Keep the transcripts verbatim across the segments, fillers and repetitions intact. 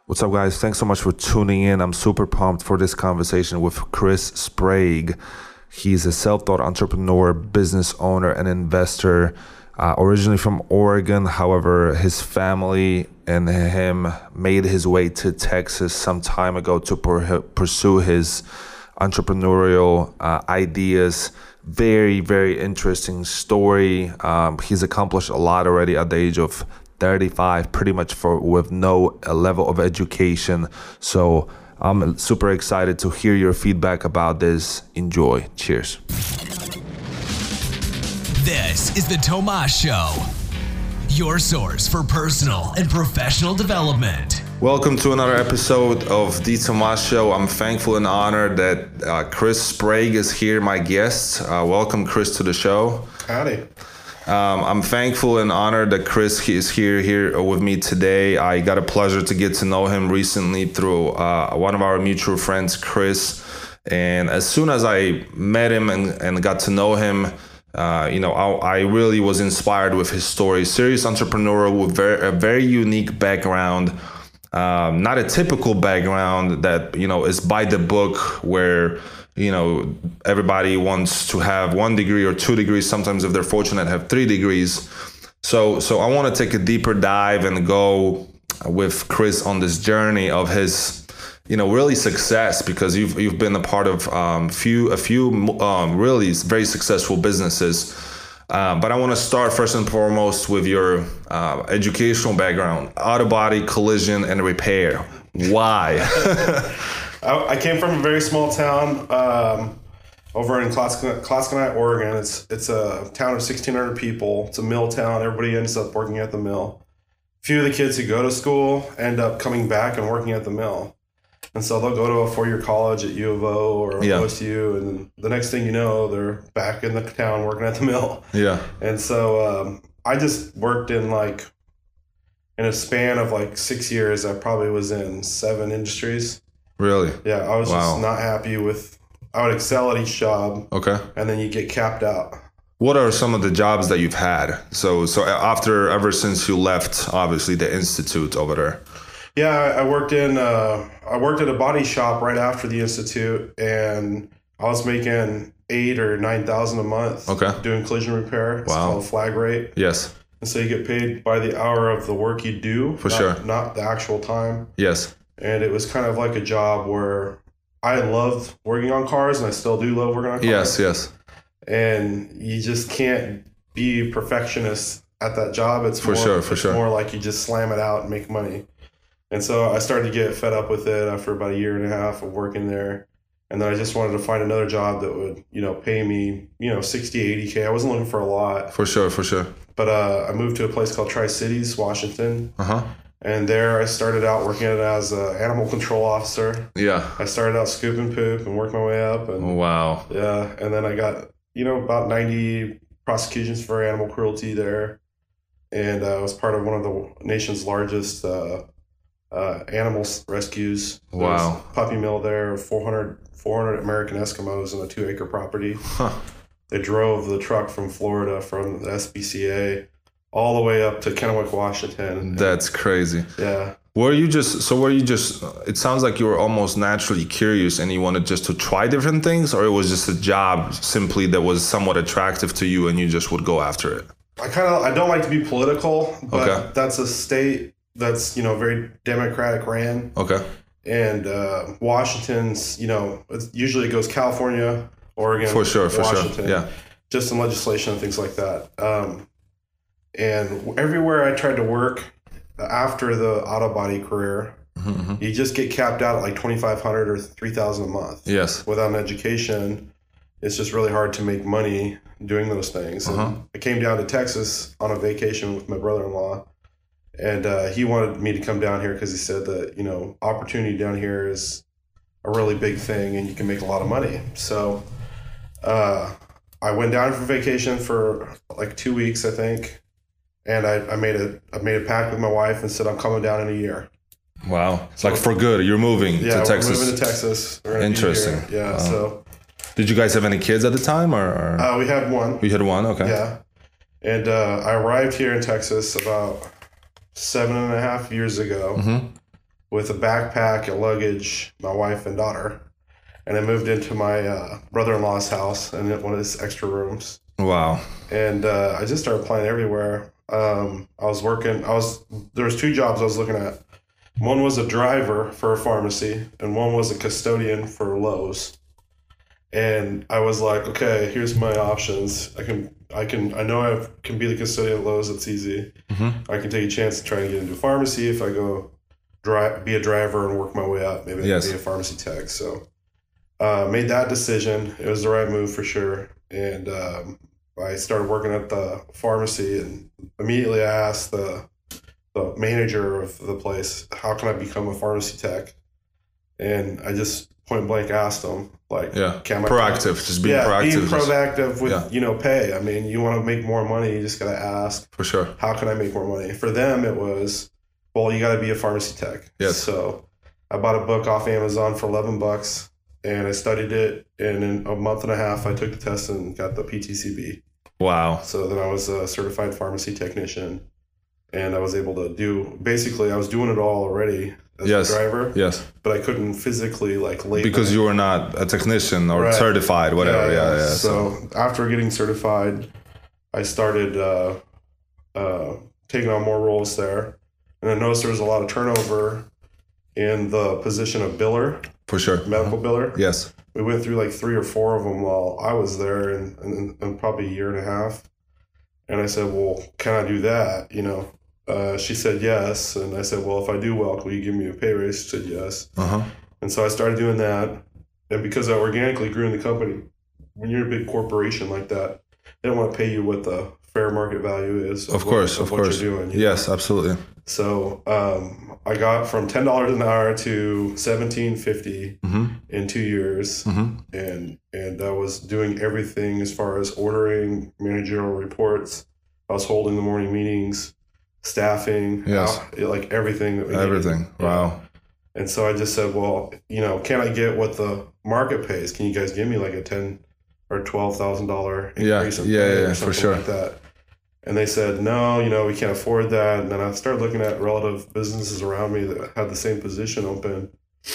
What's up, guys? Thanks so much for tuning in. I'm super pumped for this conversation with Chris Sprague. He's a self-taught entrepreneur, business owner, and investor, uh, originally from Oregon. However, his family and him made his way to Texas some time ago to per- pursue his entrepreneurial uh, ideas. Very, very interesting story. Um, he's accomplished a lot already at the age of thirty-five, pretty much for with no uh, level of education. So I'm super excited to hear your feedback about this. Enjoy. Cheers. This is the Tomas Show, your source for personal and professional development. Welcome to another episode of the Tomas Show. I'm thankful and honored that uh, Chris Sprague is here, my guest. Uh, welcome, Chris, to the show. Howdy. Um, I'm thankful and honored that Chris is here here with me today. I got a pleasure to get to know him recently through uh, one of our mutual friends, Chris. And as soon as I met him and, and got to know him, uh, you know, I, I really was inspired with his story. Serious entrepreneur with very, a very unique background. Um, not a typical background that, you know, is by the book where, you know, everybody wants to have one degree or two degrees. Sometimes if they're fortunate, have three degrees. So so I want to take a deeper dive and go with Chris on this journey of his, you know, really success, because you've you've been a part of um, few a few um, really very successful businesses. Uh, but I want to start first and foremost with your uh, educational background, auto body collision and repair. Why? I, I came from a very small town um, over in Clasconite, Oregon. It's it's a town of sixteen hundred people. It's a mill town. Everybody ends up working at the mill. A few of the kids who go to school end up coming back and working at the mill. And so they'll go to a four-year college at U of O or yeah. O S U, and the next thing you know, they're back in the town working at the mill. Yeah. And so um, I just worked in like, in a span of like six years, I probably was in seven industries. Really? Yeah, I was wow. just not happy with, I would excel at each job. Okay. And then you get capped out. What are some of the jobs that you've had? So so after, ever since you left, obviously, the Institute over there. Yeah, I worked in, uh, I worked at a body shop right after the Institute, and I was making eight or nine thousand a month. Okay. Doing collision repair. It's wow. called flag rate. Yes. And so you get paid by the hour of the work you do. For not, sure. Not the actual time. Yes. And it was kind of like a job where I loved working on cars, and I still do love working on cars. Yes, yes. And you just can't be perfectionist at that job. It's for more, sure, for it's sure. more like you just slam it out and make money. And so I started to get fed up with it after about a year and a half of working there. And then I just wanted to find another job that would, you know, pay me, you know, sixty, eighty K. I wasn't looking for a lot. For sure, for sure. But uh, I moved to a place called Tri-Cities, Washington. Uh-huh. And there I started out working as an animal control officer. Yeah. I started out scooping poop and worked my way up. And wow. Yeah. And then I got, you know, about ninety prosecutions for animal cruelty there. And uh, I was part of one of the nation's largest uh, uh, animal rescues. There wow. was a puppy mill there, four hundred, four hundred American Eskimos on a two acre property. Huh. They drove the truck from Florida, from the S P C A, all the way up to Kennewick, Washington. That's crazy. Yeah. Were you just, so were you just, it sounds like you were almost naturally curious and you wanted just to try different things, or it was just a job simply that was somewhat attractive to you and you just would go after it? I kind of, I don't like to be political, but okay. that's a state that's, you know, very Democratic ran. Okay. And uh, Washington's, you know, it's, usually it goes California, Oregon, for sure, for Washington, sure. Yeah. Just in legislation and things like that. Um, and everywhere I tried to work after the auto body career, mm-hmm. you just get capped out at like twenty-five hundred or three thousand a month. Yes. Without an education, it's just really hard to make money doing those things. Uh-huh. And I came down to Texas on a vacation with my brother-in-law, and uh, he wanted me to come down here because he said that, you know, opportunity down here is a really big thing and you can make a lot of money. So uh, I went down for vacation for like two weeks, I think. And I, I made a I made a pact with my wife and said I'm coming down in a year. Wow, it's so, like for good. You're moving yeah, to Texas. Yeah, moving to Texas. Interesting. Yeah. Wow. So, did you guys have any kids at the time, or? or? Uh, we had one. We had one. Okay. Yeah, and uh, I arrived here in Texas about seven and a half years ago. Mm-hmm. with a backpack, a luggage, my wife and daughter. And I moved into my uh, brother-in-law's house and one of his extra rooms. Wow. And uh, I just started applying everywhere. Um, I was working, I was, there was two jobs I was looking at. One was a driver for a pharmacy and one was a custodian for Lowe's. And I was like, okay, here's my options. I can, I can, I know I can be the custodian at Lowe's. It's easy. Mm-hmm. I can take a chance to try and get into pharmacy if I go drive, be a driver and work my way up. Maybe yes. I can be a pharmacy tech. So uh, made that decision. It was the right move for sure. And um, I started working at the pharmacy, and immediately I asked the the manager of the place, how can I become a pharmacy tech? And I just point blank asked him, like, yeah, can I proactive, just being yeah, proactive. being proactive with, yeah. you know, pay. I mean, you want to make more money, you just got to ask. For sure. How can I make more money? For them, it was, well, you got to be a pharmacy tech. Yes. So I bought a book off Amazon for eleven bucks, and I studied it. And in a month and a half, I took the test and got the P T C B. Wow. So then I was a certified pharmacy technician, and I was able to do, basically, I was doing it all already as yes. a driver. Yes. But I couldn't physically, like, label because it. you were not a technician or Right. certified, whatever. Yeah, yeah. yeah. So, So, after getting certified, I started uh, uh, taking on more roles there. And I noticed there was a lot of turnover in the position of biller, for sure. medical biller. Yes. We went through like three or four of them while I was there, in, in, in probably a year and a half. And I said, well, can I do that? You know, uh, she said yes. And I said, well, if I do well, will you give me a pay raise? She said yes. Uh-huh. And so I started doing that. And because I organically grew in the company, when you're a big corporation like that, they don't want to pay you what the fair market value is. Of course, what, of what course. You're doing, you yes, know? absolutely. So um, I got from ten dollars an hour to seventeen fifty Mm-hmm. in two years. Mm-hmm. And and I was doing everything as far as ordering managerial reports. I was holding the morning meetings, staffing, Yes. uh, like everything that we needed. Everything. Wow. And so I just said, well, you know, can I get what the market pays? Can you guys give me like a ten or twelve thousand dollar Yeah, increase in yeah, pay yeah, or for something sure. like that? And they said, no, you know, we can't afford that. And then I started looking at relative businesses around me that had the same position open.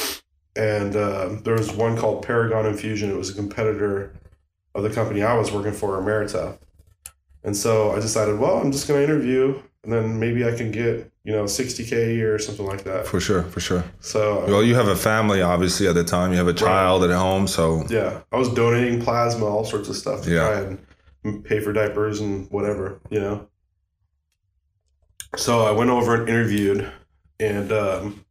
And uh, there was one called Paragon Infusion. It was a competitor of the company I was working for, Emerita. And so I decided, well, I'm just going to interview, and then maybe I can get, you know, sixty K a year or something like that. For sure, for sure. So Well, you have a family, obviously, at the time. You have a child at home, so... yeah, I was donating plasma, all sorts of stuff to Yeah. try and pay for diapers and whatever, you know. So I went over and interviewed, and um,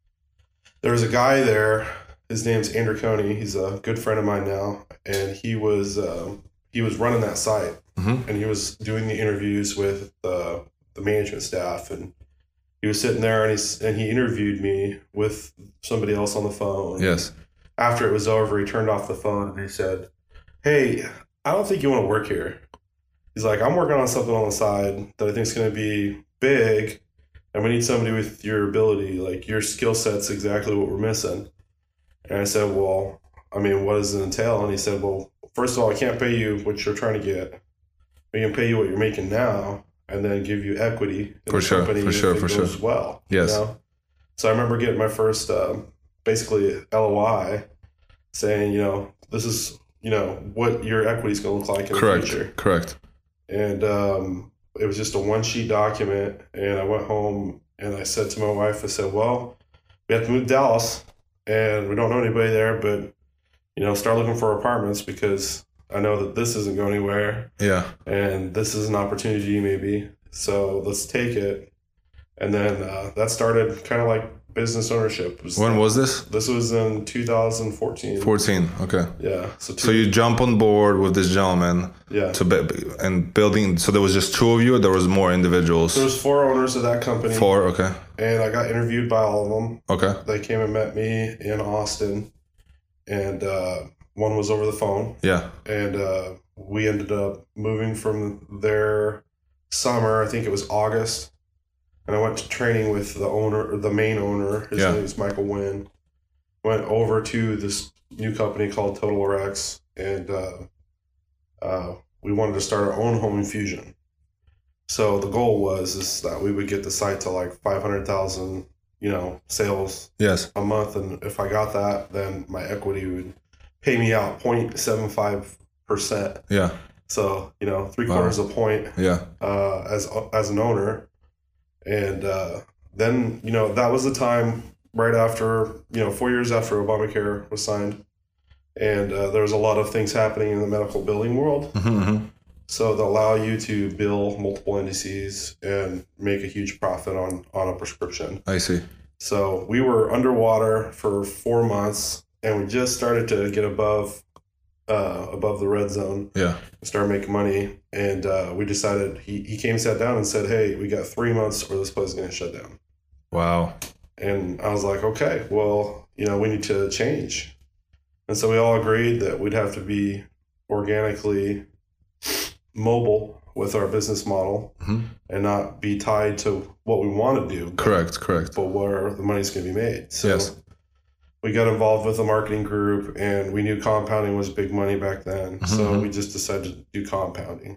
there was a guy there. His name's Andrew Coney. He's a good friend of mine now, and he was um, he was running that site, Mhm. and he was doing the interviews with uh, the management staff, and he was sitting there, and he and he interviewed me with somebody else on the phone. Yes. After it was over, he turned off the phone and he said, hey, I don't think you want to work here. He's like, I'm working on something on the side that I think is going to be big, and we need somebody with your ability, like your skill set's exactly what we're missing. And I said, well, I mean, what does it entail? And he said, well, first of all, I can't pay you what you're trying to get. We can pay you what you're making now, and then give you equity in For the sure, company for if sure, it for goes sure. well. Yes. You know? So I remember getting my first, um, basically L O I, saying, you know, this is, you know, what your equity is going to look like in Correct, the future. correct. And um, it was just a one sheet document. And I went home and I said to my wife, I said, well, we have to move to Dallas, and we don't know anybody there, but, you know, start looking for apartments because I know that this isn't going anywhere. Yeah. And this is an opportunity maybe. So let's take it. And then uh, that started kind of like business ownership. It was When like- was this? This was in two thousand fourteen. fourteen. Okay. Yeah. So, two, So you jump on board with this gentleman yeah. to be, and building. So there was just two of you, or there was more individuals? There was four owners of that company. Four. Okay. And I got interviewed by all of them. Okay. They came and met me in Austin. And uh, one was over the phone. Yeah. And uh, we ended up moving from their summer. I think it was August. And I went to training with the owner, the main owner. His Yeah. name is Michael Wynn. Went over to this new company called Total R X, and uh, uh, we wanted to start our own home infusion. So the goal was is that we would get the site to like five hundred thousand you know, sales Yes. a month. And if I got that, then my equity would pay me out zero point seven five percent. Yeah. So, you know, three quarters Wow. of a point Yeah. uh, as as an owner. And uh, then, you know, that was the time right after, you know, four years after Obamacare was signed. And uh, there was a lot of things happening in the medical billing world. Mm-hmm. So that allow you to bill multiple indices and make a huge profit on, on a prescription. I see. So we were underwater for four months and we just started to get above uh, above the red zone. Yeah. Start making money. And uh, we decided, he, he came, sat down and said, hey, we got three months or this place is going to shut down. Wow. And I was like, okay, well, you know, we need to change. And so we all agreed that we'd have to be organically mobile with our business model Mm-hmm. and not be tied to what we want to do. Correct. Correct. But where the money's going to be made. So Yes. we got involved with a marketing group and we knew compounding was big money back then. Mm-hmm. So we just decided to do compounding.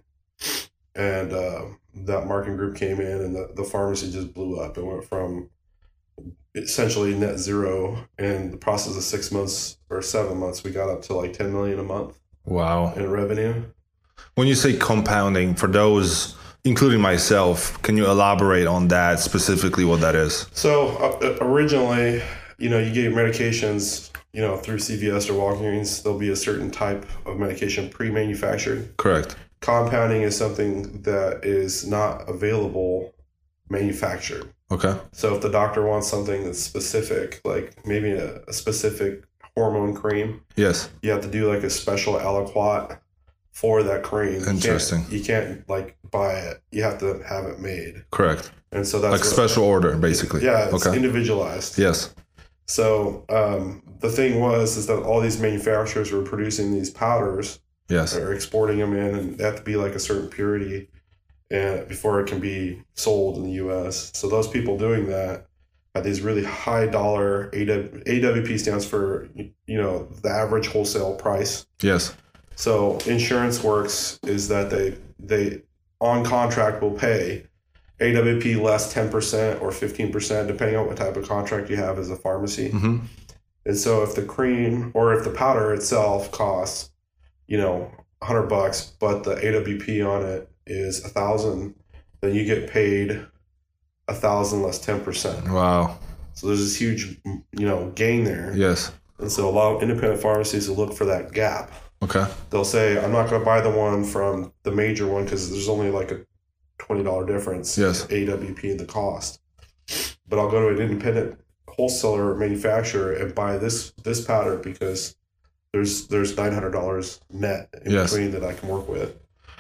And uh, that marketing group came in and the, the pharmacy just blew up. It went from essentially net zero in the process of six months or seven months. We got up to like ten million a month Wow. in revenue. When you say compounding, for those, including myself, can you elaborate on that, specifically what that is? So uh, originally, you know, you get medications, you know, through C V S or Walgreens, there'll be a certain type of medication pre-manufactured. Correct. Compounding is something that is not available manufactured. Okay. So if the doctor wants something that's specific, like maybe a, a specific hormone cream, Yes. you have to do like a special aliquot for that cream. You can't- Interesting. You can't, like buy it. You have to have it made. Correct. And so that's Like what- special order, basically. Yeah, it's Okay. individualized. Yes. So um, the thing was is that all these manufacturers were producing these powders Yes. or exporting them in, and they have to be like a certain purity and before it can be sold in the U S. So those people doing that had these really high dollar A W P stands for, you know, the average wholesale price. Yes. So insurance works is that they they on contract will pay A W P less ten percent or fifteen percent depending on what type of contract you have as a pharmacy. Mm-hmm. And so if the cream or if the powder itself costs, you know, a hundred bucks, but the A W P on it is a thousand, then you get paid a thousand less ten percent. Wow. So there's this huge, you know, gain there. Yes. And so a lot of independent pharmacies will look for that gap. Okay. They'll say, I'm not going to buy the one from the major one because there's only like a twenty dollars difference. Yes. A W P in the cost. But I'll go to an independent wholesaler manufacturer and buy this this powder because there's there's nine hundred dollars net in Yes. between that I can work with.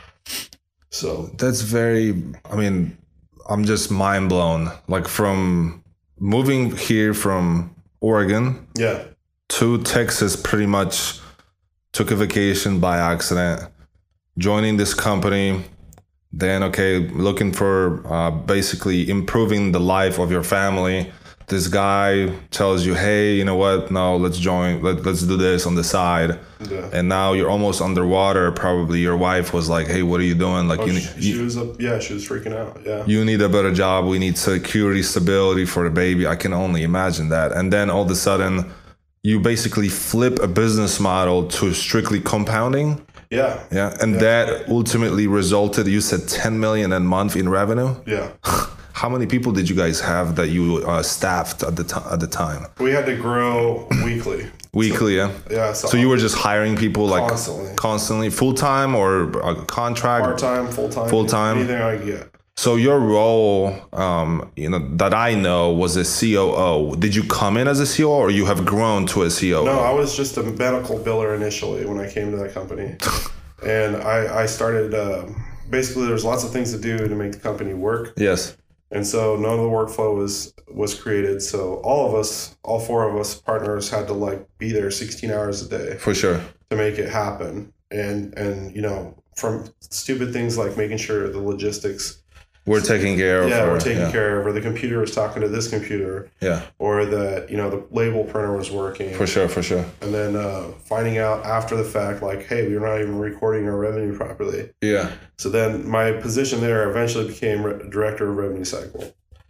So That's very, I mean, I'm just mind blown. Like from moving here from Oregon yeah, to Texas, pretty much took a vacation by accident, joining this company, then, okay, looking for uh, basically improving the life of your family. This guy tells you, hey, you know what? No, let's join. Let, let's do this on the side. yeah. And now you're almost underwater. Probably your wife was like, hey, what are you doing? Like, Oh, you, she, you, she was up. Yeah, she was freaking out. Yeah, you need a better job. We need security, stability for the baby. I can only imagine that. And then all of a sudden, you basically flip a business model to strictly compounding. yeah, Yeah. And that ultimately resulted, you said ten million a month in revenue. yeah. How many people did you guys have that you uh, staffed at the, t- at the time? We had to grow weekly. Weekly, yeah? Yeah, so, So you were just hiring people like Constantly. constantly, full-time or a contract? part time, full time, Full-time? anything I could get. So your role, um, you know, that I know was a C O O. Did you come in as a C O O or you have grown to a C O O? No, I was just a medical biller initially when I came to that company. And I, I started, um, basically there's lots of things to do to make the company work. Yes. And so none of the workflow was, was created. So all of us, all four of us partners had to like be there sixteen hours a day For sure. to make it happen. And, and, you know, from stupid things like making sure the logistics, We're taking care of yeah, her. we're taking yeah. care of, or the computer was talking to this computer, Yeah, or that, you know, the label printer was working. for sure, for sure. And then uh, finding out after the fact, like, hey, we're not even recording our revenue properly. Yeah. So then my position there eventually became re- director of revenue cycle.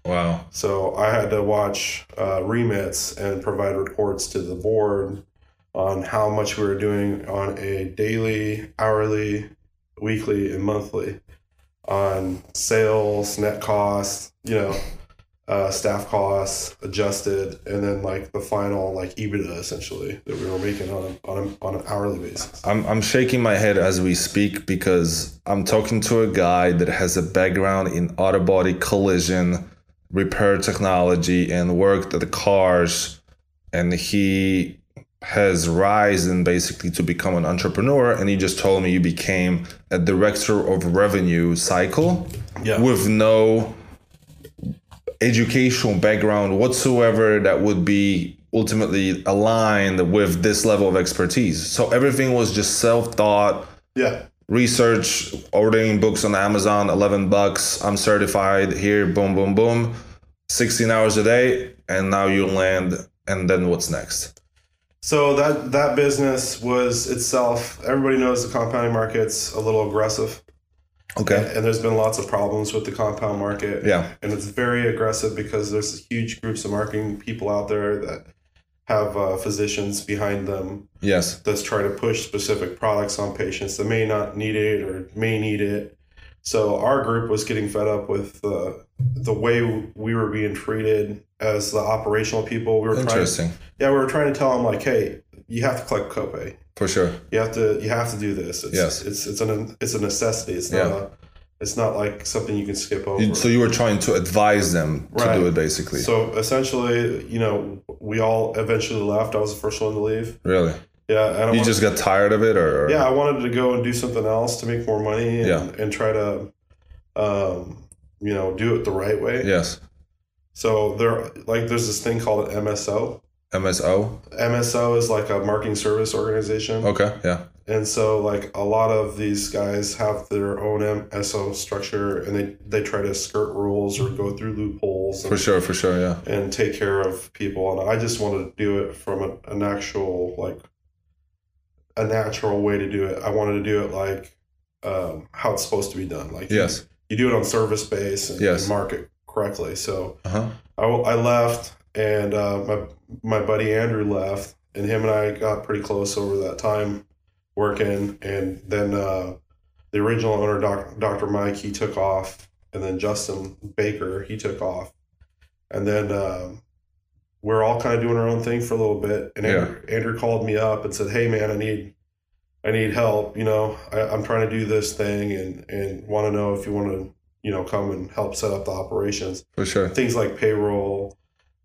Wow. So I had to watch uh, remits and provide reports to the board on how much we were doing on a daily, hourly, weekly, and monthly on sales, net costs, you know, uh, staff costs, adjusted, and then like the final like EBITDA essentially that we were making on a, on, a, on an hourly basis. I'm I'm shaking my head as we speak because I'm talking to a guy that has a background in auto body collision repair technology and worked at the cars, and he has risen basically to become an entrepreneur. And he just told me you became a director of revenue cycle Yeah. with no educational background whatsoever that would be ultimately aligned with this level of expertise. So everything was just self-taught, Yeah. research, ordering books on Amazon, eleven bucks. I'm certified here, boom, boom, boom. sixteen hours a day. And now you land. And then what's next? So that that business was itself, everybody knows the compounding market's a little aggressive. Okay. And there's been lots of problems with the compound market. Yeah. And it's very aggressive because there's huge groups of marketing people out there that have uh, physicians behind them Yes. that's trying to push specific products on patients that may not need it or may need it. So our group was getting fed up with uh, the way we were being treated as the operational people. We were Interesting. Trying, yeah, we were trying to tell them like, hey, you have to collect copay. For sure. You have to you have to do this. It's, Yes. It's it's an it's a necessity. It's not Yeah. a, it's not like something you can skip over. You- So you were trying to advise them to Right. do it basically. So essentially, you know, we all eventually left. I was the first one to leave. Really? Yeah, and I You wanted- just got tired of it, or? yeah, I wanted to go and do something else to make more money and, Yeah. and try to, um, you know, do it the right way. Yes. So there, like, there's this thing called an M S O. M S O. M S O is like a marketing service organization. Okay. Yeah. And so, like, a lot of these guys have their own M S O structure, and they, they try to skirt rules or go through loopholes and, For sure. For sure. Yeah. and take care of people. And I just wanted to do it from a, an actual, like, a natural way to do it. I wanted to do it like um, how it's supposed to be done. Like, Yes. you, you do it on service base and, Yes. and market correctly. So Uh huh. I, I left, and uh, my my buddy Andrew left, and him and I got pretty close over that time working. And then uh, the original owner, Doc, Doctor Mike, he took off, and then Justin Baker, he took off, and then um, we're all kind of doing our own thing for a little bit. And Andrew, Andrew called me up and said, "Hey man, I need I need help. You know, I, I'm trying to do this thing, and and want to know if you want to, you know, come and help set up the operations." For sure. Things like payroll,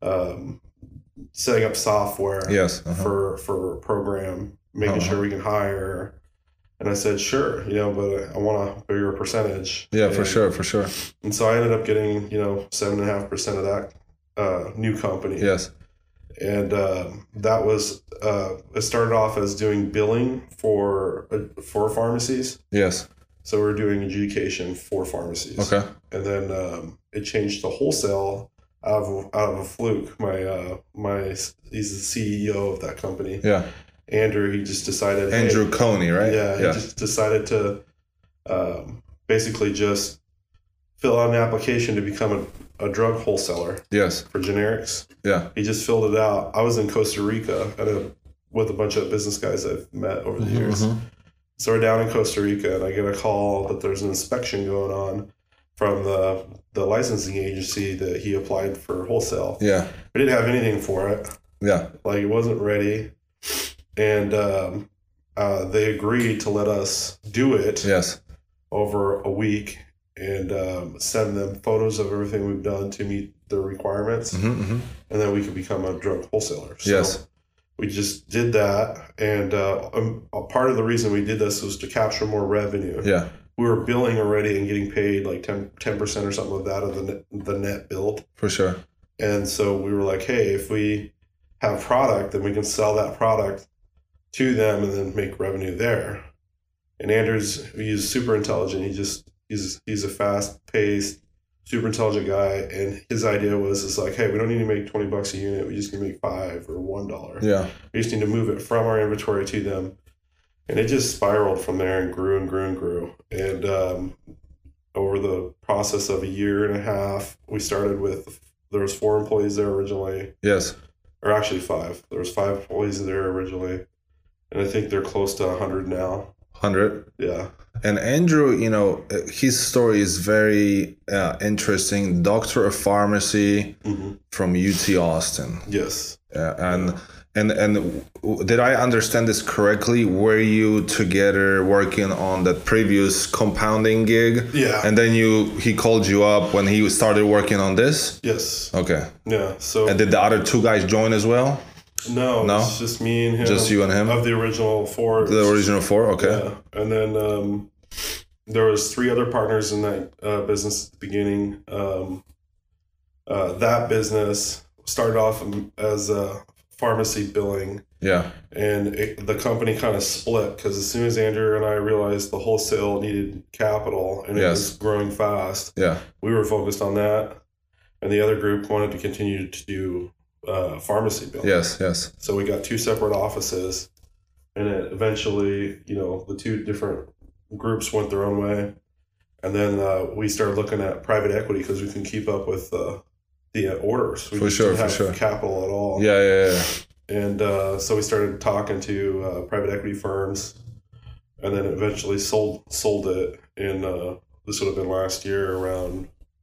um, setting up software Yes. Uh-huh. for for a program, making Uh-huh. sure we can hire. And I said, sure, you know, but I want a bigger percentage. Yeah. For And- sure. For sure. And so I ended up getting, you know, seven and a half percent of that uh, new company. Yes. And um, that was uh, it started off as doing billing for uh, for pharmacies. Yes. So we we're doing adjudication for pharmacies. Okay. And then um, it changed to wholesale out of out of a fluke. My uh, my he's the C E O of that company. Yeah. Andrew. He just decided. hey- Andrew Coney, right? Yeah. He Yeah. just decided to um, basically just fill out an application to become a, a drug wholesaler Yes. for generics. Yeah. He just filled it out. I was in Costa Rica at a, with a bunch of business guys I've met over the years. Mhm. So we're down in Costa Rica, and I get a call that there's an inspection going on from the the licensing agency that he applied for wholesale. Yeah. We didn't have anything for it. Yeah. Like, it wasn't ready. And um, uh, they agreed to let us do it Yes. over a week and um, send them photos of everything we've done to meet the requirements. Mm-hmm, mm-hmm. And then we could become a drug wholesaler. So Yes. we just did that. And uh, um, a part of the reason we did this was to capture more revenue. Yeah. We were billing already and getting paid like ten percent or something of that of the net, the net billed. For sure. And so we were like, hey, if we have product, then we can sell that product to them and then make revenue there. And Andrew's, he's super intelligent. He just, he's, he's a fast paced, super intelligent guy. And his idea was, it's like, hey, we don't need to make twenty bucks a unit. We just need to make five or one dollar. Yeah. We just need to move it from our inventory to them. And it just spiraled from there and grew and grew and grew. And um, over the process of a year and a half, we started with, there was four employees there originally. Yes. Or actually five. There was five employees there originally. And I think they're close to one hundred now. one hundred? Yeah. And Andrew, you know, his story is very uh, interesting. Doctor of pharmacy mm-hmm. from U T Austin. Yes. Uh, and and and did I understand this correctly? Were you together working on that previous compounding gig? Yeah. And then you he called you up when he started working on this? Yes. Okay. Yeah. So. And did the other two guys join as well? No, no, it's just me and him. Just you and him of the original four. The original four, okay. Yeah. And then um, there was three other partners in that uh, business at the beginning. Um, uh, that business started off as a pharmacy billing. Yeah. And it, the company kind of split because as soon as Andrew and I realized the wholesale needed capital and it yes. was growing fast, yeah, we were focused on that, and the other group wanted to continue to do. Uh, pharmacy billing. Yes, yes. So we got two separate offices, and it eventually, you know, the two different groups went their own way, and then uh, we started looking at private equity because we can keep up with uh, the uh, orders. We for just sure, didn't for have sure. capital at all. Yeah, yeah, yeah. And uh, so we started talking to uh, private equity firms, and then eventually sold sold it in. Uh, this would have been last year around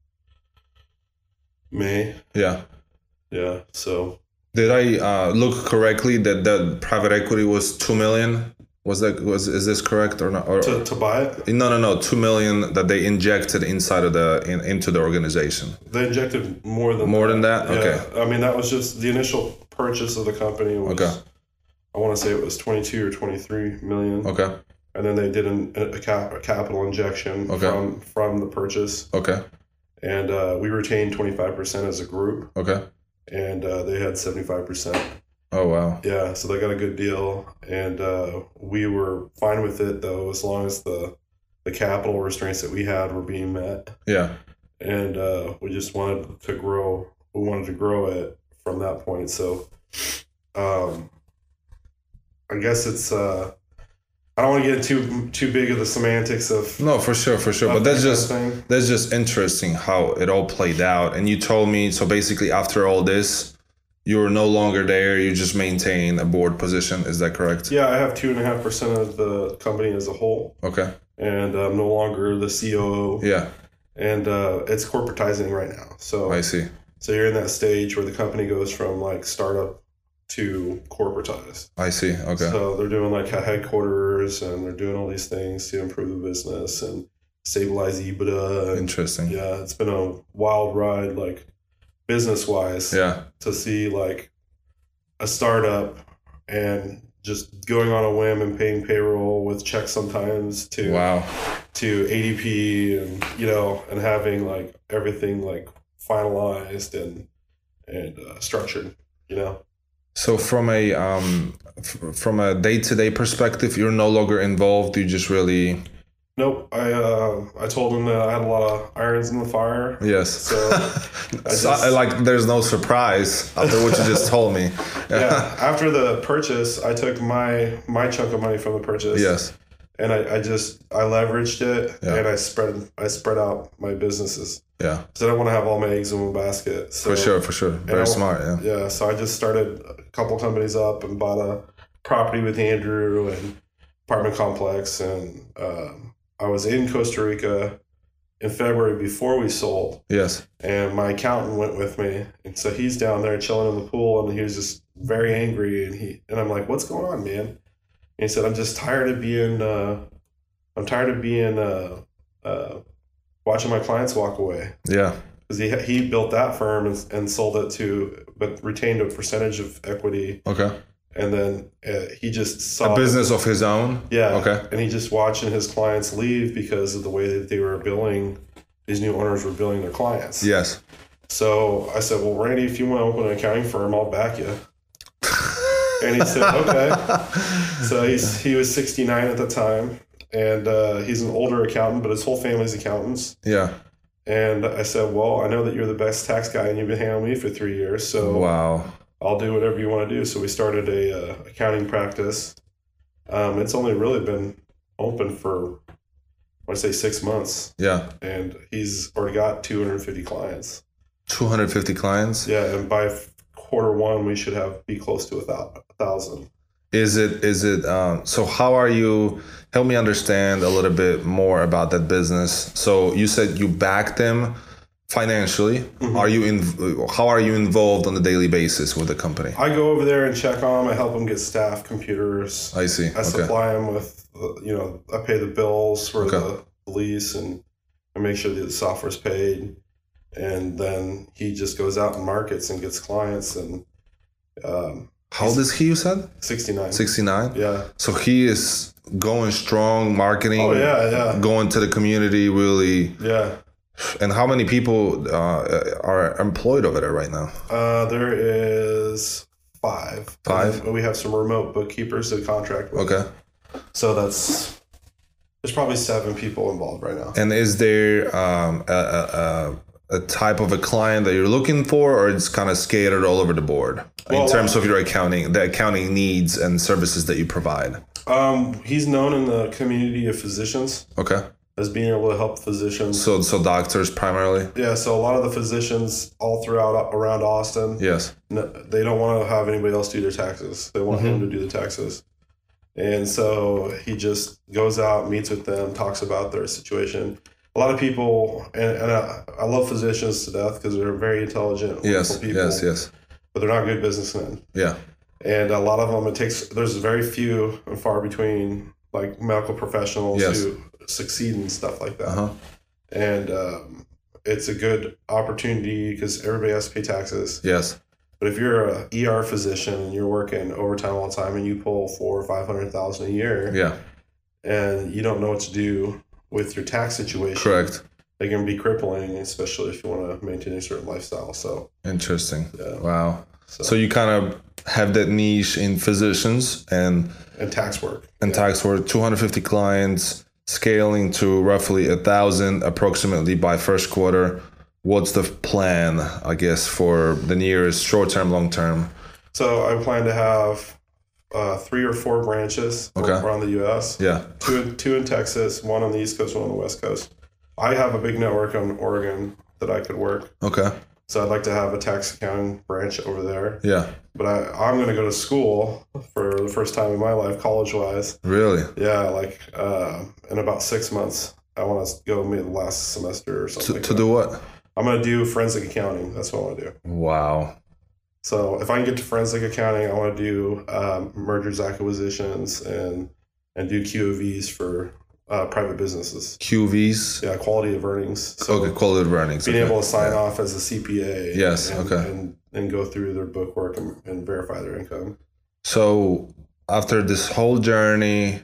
May. Yeah. Yeah, so did I uh, look correctly that that private equity was two million? Was that was is this correct or not? Or, to to buy it? No, no, no. Two million that they injected inside of the in, into the organization. They injected more than more that. than that. Yeah. Okay. I mean, that was just the initial purchase of the company. Was, okay. I want to say it was twenty-two or twenty-three million. Okay. And then they did an, a, cap, a capital injection okay. from from the purchase. Okay. And uh, we retained twenty-five percent as a group. Okay. And uh, they had seventy-five percent. Oh, wow. Yeah, so they got a good deal. And uh, we were fine with it, though, as long as the the capital restraints that we had were being met. Yeah. And uh, we just wanted to grow. We wanted to grow it from that point. So um, I guess it's... Uh, I don't want to get too too big of the semantics of no, for sure, for sure. But that's just that's just interesting how it all played out. And you told me so basically after all this, you were no longer there. You just maintain a board position. Is that correct? Yeah, I have two and a half percent of the company as a whole. Okay. And I'm no longer the C O O. Yeah. And uh, it's corporatizing right now. So I see. So you're in that stage where the company goes from like startup to corporatized. I see. Okay. So they're doing like a headquarters and they're doing all these things to improve the business and stabilize EBITDA. And, interesting. Yeah, it's been a wild ride, like business wise. Yeah. To see like a startup and just going on a whim and paying payroll with checks sometimes to wow to A D P and you know and having like everything like finalized and and uh, structured, you know. So from a um, f- from a day-to-day perspective, you're no longer involved. You just really. Nope. I uh, I told him that I had a lot of irons in the fire. Yes. So, I so just, like, there's no surprise after what you just told me. Yeah. After the purchase, I took my my chunk of money from the purchase. Yes. And I, I just I leveraged it yeah. and I spread I spread out my businesses. Yeah. So I don't want to have all my eggs in one basket. So, for sure, for sure. Very I, smart, yeah. Yeah. So I just started a couple companies up and bought a property with Andrew and apartment complex. And um, I was in Costa Rica in February before we sold. Yes. And my accountant went with me. And so he's down there chilling in the pool and he was just very angry. And he and I'm like, what's going on, man? And he said, I'm just tired of being, uh, I'm tired of being, uh, uh, watching my clients walk away. Yeah. Because he he built that firm and, and sold it to, but retained a percentage of equity. Okay. And then uh, he just saw a business of his own. Yeah. Okay. And he just watching his clients leave because of the way that they were billing. These new owners were billing their clients. Yes. So I said, well, Randy, if you want to open an accounting firm, I'll back you. And he said, okay. So he's he was sixty-nine at the time. And uh, he's an older accountant, but his whole family's accountants. Yeah. And I said, well, I know that you're the best tax guy and you've been handling me for three years. So wow. I'll do whatever you want to do. So we started a uh, accounting practice. Um, it's only really been open for want to say six months. Yeah. And he's already got two hundred fifty clients. two hundred fifty clients? Yeah, and by quarter one, we should have be close to a, thou- a thousand. Is it, is it, um, so how are you, help me understand a little bit more about that business. So you said you backed them financially. Mm-hmm. Are you in, how are you involved on a daily basis with the company? I go over there and check on them. I help them get staff, computers. I see. I okay. supply them with, you know, I pay the bills for okay. the lease and I make sure that the software's paid. And then he just goes out and markets and gets clients. And um, how old is he, you said? sixty-nine. sixty-nine? Yeah. So he is going strong, marketing. Oh, yeah, yeah. Going to the community, really. Yeah. And how many people uh, are employed over there right now? Uh, there is five. Five? And we have some remote bookkeepers to contract with. Okay. So that's, there's probably seven people involved right now. And is there um, a, a, a type of a client that you're looking for, or it's kind of scattered all over the board well, in terms of your accounting, the accounting needs and services that you provide? Um, he's known in the community of physicians. Okay. As being able to help physicians. So, so doctors primarily? Yeah, so a lot of the physicians all throughout around Austin. Yes. They don't want to have anybody else do their taxes. They want mm-hmm. him to do the taxes. And so he just goes out, meets with them, talks about their situation. A lot of people, and, and I, I love physicians to death because they're very intelligent, yes, wonderful people. Yes, yes, but they're not good businessmen. Yeah. And a lot of them, it takes, there's very few and far between, like medical professionals yes. who succeed and stuff like that. Uh-huh. And um, it's a good opportunity because everybody has to pay taxes. Yes. But if you're a E R physician and you're working overtime all the time and you pull four or five hundred thousand a year, yeah, and you don't know what to do with your tax situation, correct, they can be crippling, especially if you want to maintain a certain lifestyle. So interesting. Yeah. Wow. So, so you kind of have that niche in physicians and and tax work and yeah. tax work. two hundred fifty clients, scaling to roughly a thousand approximately by first quarter. What's the plan, I guess, for the nearest short term, long term? So I plan to have uh, three or four branches okay. around the U S. Yeah. Two, two in Texas, one on the East Coast, one on the West Coast. I have a big network in Oregon that I could work. Okay. So I'd like to have a tax accounting branch over there. Yeah. But I, I'm going to go to school for the first time in my life, college-wise. Really? Yeah, like uh, in about six months. I want to go maybe the last semester or something. To, like to that. do what? I'm going to do forensic accounting. That's what I want to do. Wow. So if I can get to forensic accounting, I want to do um, mergers, acquisitions, and and do Q O Vs for uh, private businesses. Q Vs? Yeah, quality of earnings. So okay, quality of earnings. Being okay. able to sign yeah. off as a C P A. Yes, and, okay. And, and go through their bookwork and, and verify their income. So after this whole journey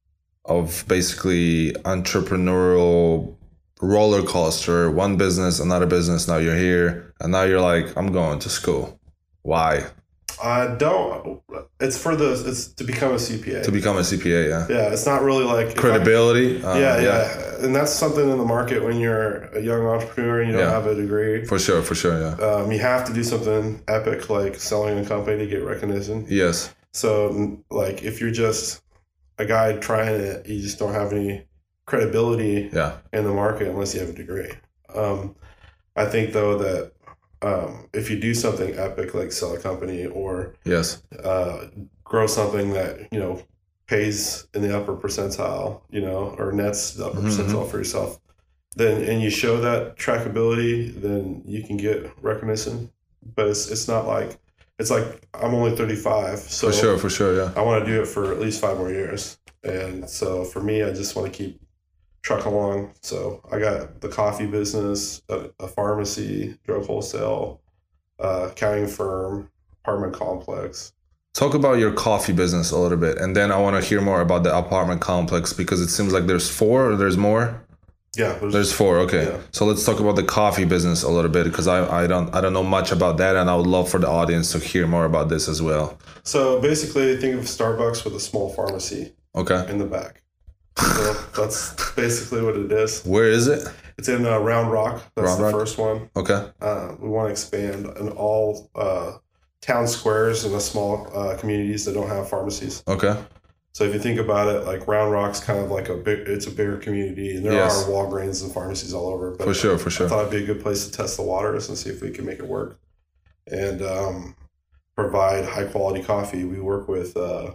of basically entrepreneurial roller coaster, one business, another business, now you're here, and now you're like, I'm going to school. Why? I don't. It's for the. It's to become a C P A. To become a C P A, yeah. Yeah, it's not really like credibility. I, yeah, um, yeah, yeah, and that's something in the market when you're a young entrepreneur and you don't yeah. have a degree. For sure, for sure, yeah. Um, you have to do something epic like selling a company to get recognition. Yes. So, like, if you're just a guy trying it, you just don't have any credibility yeah. in the market unless you have a degree. Um, I think though that. Um, if you do something epic like sell a company or yes, uh, grow something that, you know, pays in the upper percentile, you know, or nets the upper mm-hmm. percentile for yourself, then and you show that trackability, then you can get recognition. But it's it's not like it's like I'm only thirty-five, so for sure, for sure, yeah. I want to do it for at least five more years, and so for me, I just want to keep. Truck along. So I got the coffee business, a, a pharmacy, drug wholesale, uh, accounting firm, apartment complex. Talk about your coffee business a little bit, and then I want to hear more about the apartment complex because it seems like there's four or there's more. Yeah, there's, there's four. Okay, yeah. So let's talk about the coffee business a little bit because I, I don't I don't know much about that, and I would love for the audience to hear more about this as well. So basically, think of Starbucks with a small pharmacy. Okay. In the back. So that's basically what it is. Where is it? It's in uh, Round Rock. That's Round the Rock? first one. Okay. Uh, we want to expand in all uh, town squares and the small uh, communities that don't have pharmacies. Okay. So if you think about it, like Round Rock's kind of like a big, it's a bigger community, and there Yes. are Walgreens and pharmacies all over. But For sure, for sure. I thought it'd be a good place to test the waters and see if we can make it work, and um, provide high quality coffee. We work with uh,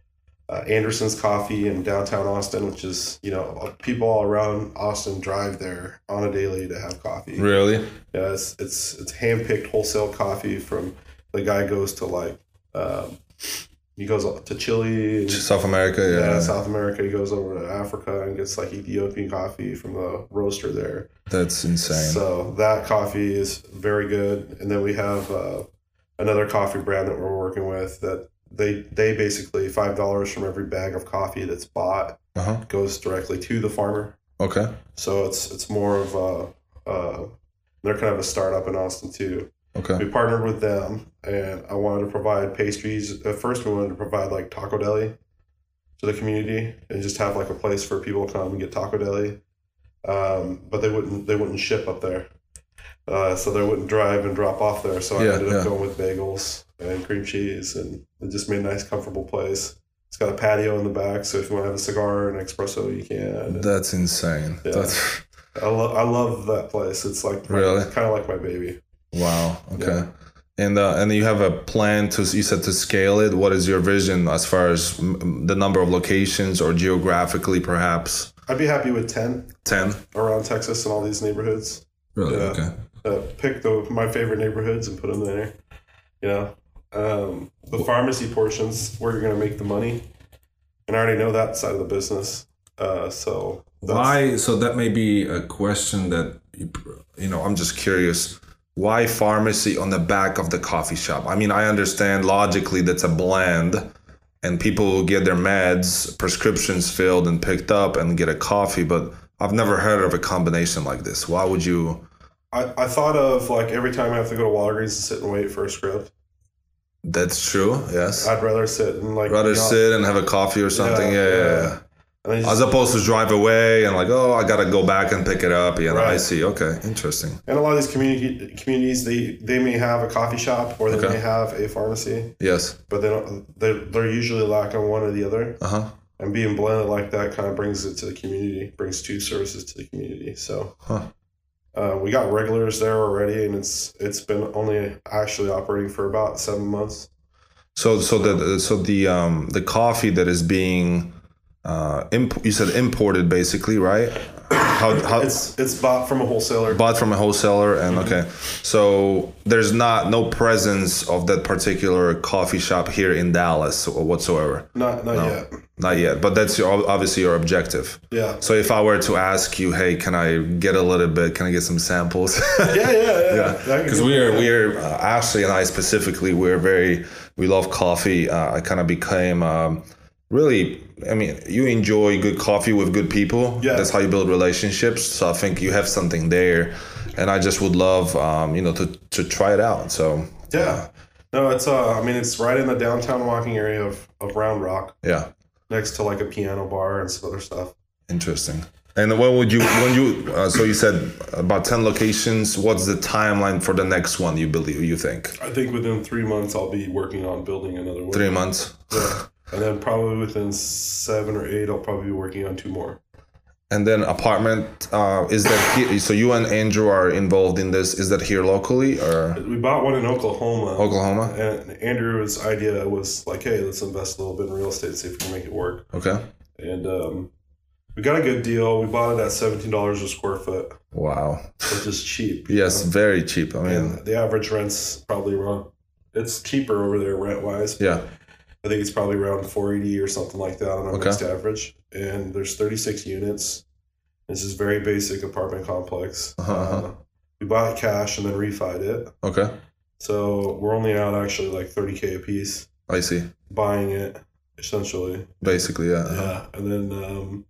uh, Anderson's Coffee in downtown Austin, which is, you know, people all around Austin drive there on a daily to have coffee. Really? Yeah, it's it's it's handpicked wholesale coffee from the guy goes to like. Um, He goes to Chile, and, South America, yeah. yeah, South America. He goes over to Africa and gets like Ethiopian coffee from the roaster there. That's insane. So that coffee is very good. And then we have uh, another coffee brand that we're working with that they they basically five dollars from every bag of coffee that's bought Uh-huh. goes directly to the farmer. Okay. So it's it's more of a uh, they're kind of a startup in Austin too. Okay. We partnered with them, and I wanted to provide pastries. At first, we wanted to provide like taco deli to the community, and just have like a place for people to come and get taco deli. Um, but they wouldn't they wouldn't ship up there, uh, so they wouldn't drive and drop off there. So I Yeah, ended up yeah. going with bagels and cream cheese, and it just made a nice, comfortable place. It's got a patio in the back, so if you want to have a cigar and an espresso, you can. And That's insane. Yeah. That's I love I love that place. It's like my, Really? kind of like my baby. wow. Okay. Yeah. And uh, and you have a plan to, you said, to scale it. What is your vision as far as m- the number of locations or geographically, perhaps? I'd be happy with ten ten. around Texas and all these neighborhoods. Really? Yeah. Okay. Uh, pick the my favorite neighborhoods and put them there. You know, um, the pharmacy portions where you're going to make the money, and I already know that side of the business. Uh, so that's, Why? So that may be a question that, you you know, I'm just curious. Why pharmacy on the back of the coffee shop? I mean, I understand logically that's a blend, and people will get their meds, prescriptions filled and picked up and get a coffee, but I've never heard of a combination like this. Why would you? I, I thought of like every time I have to go to Walgreens and sit and wait for a script, That's true. Yes. I'd rather sit and like Rather be off- sit and have a coffee or something. Yeah, yeah, yeah. And then As just, opposed to drive away and like, oh, I gotta go back and pick it up. You know, I Right. see. Okay, interesting. and a lot of these community communities, they they may have a coffee shop or they Okay. may have a pharmacy, Yes. but they don't. They're, they're usually lacking one or the other. Uh huh. And being blended like that kind of brings it to the community, brings two services to the community. So Huh. uh, we got regulars there already, and it's it's been only actually operating for about seven months. So, so the so the um the coffee that is being uh imp- you said imported basically, right? How how It's it's bought from a wholesaler. bought from a wholesaler and okay, so there's not no presence of that particular coffee shop here in Dallas or whatsoever. Not not yet. Not yet, but that's your, obviously your objective. Yeah. So if I were to ask you, hey, can I get a little bit? Can I get some samples? Yeah, yeah, yeah. Yeah, because we are we are uh, Ashley and I specifically, we're very we love coffee. Uh, I kind of became um, really. I mean, you enjoy good coffee with good people. Yeah. That's how you build relationships. So I think you have something there, and I just would love, um, you know, to to try it out. So Yeah. No, it's uh. I mean, it's right in the downtown walking area of of Round Rock, yeah, next to like a piano bar and some other stuff. interesting. And when would you when you? Uh, so you said about ten locations. What's the timeline for the next one? You believe? You think I think within three months I'll be working on building another one. three months? Yeah. And then probably within seven or eight, I'll probably be working on two more. And then apartment, uh, is that here? So you and Andrew are involved in this. Is that here locally or We bought one in Oklahoma. Oklahoma? And Andrew's idea was like, hey, let's invest a little bit in real estate, see if we can make it work. Okay. And um, we got a good deal. We bought it at seventeen dollars a square foot, Wow. which is cheap. you Yes, know? very cheap. I mean, And the average rent's probably around, it's cheaper over there rent wise. yeah. I think it's probably around four eighty or something like that on our Okay. next average. And there's thirty-six units. This is very basic apartment complex. Uh-huh, uh-huh. Uh, we bought it cash and then refied it. Okay. So we're only out actually like thirty K a piece I see. buying it, essentially. Basically, yeah. Yeah. And then um,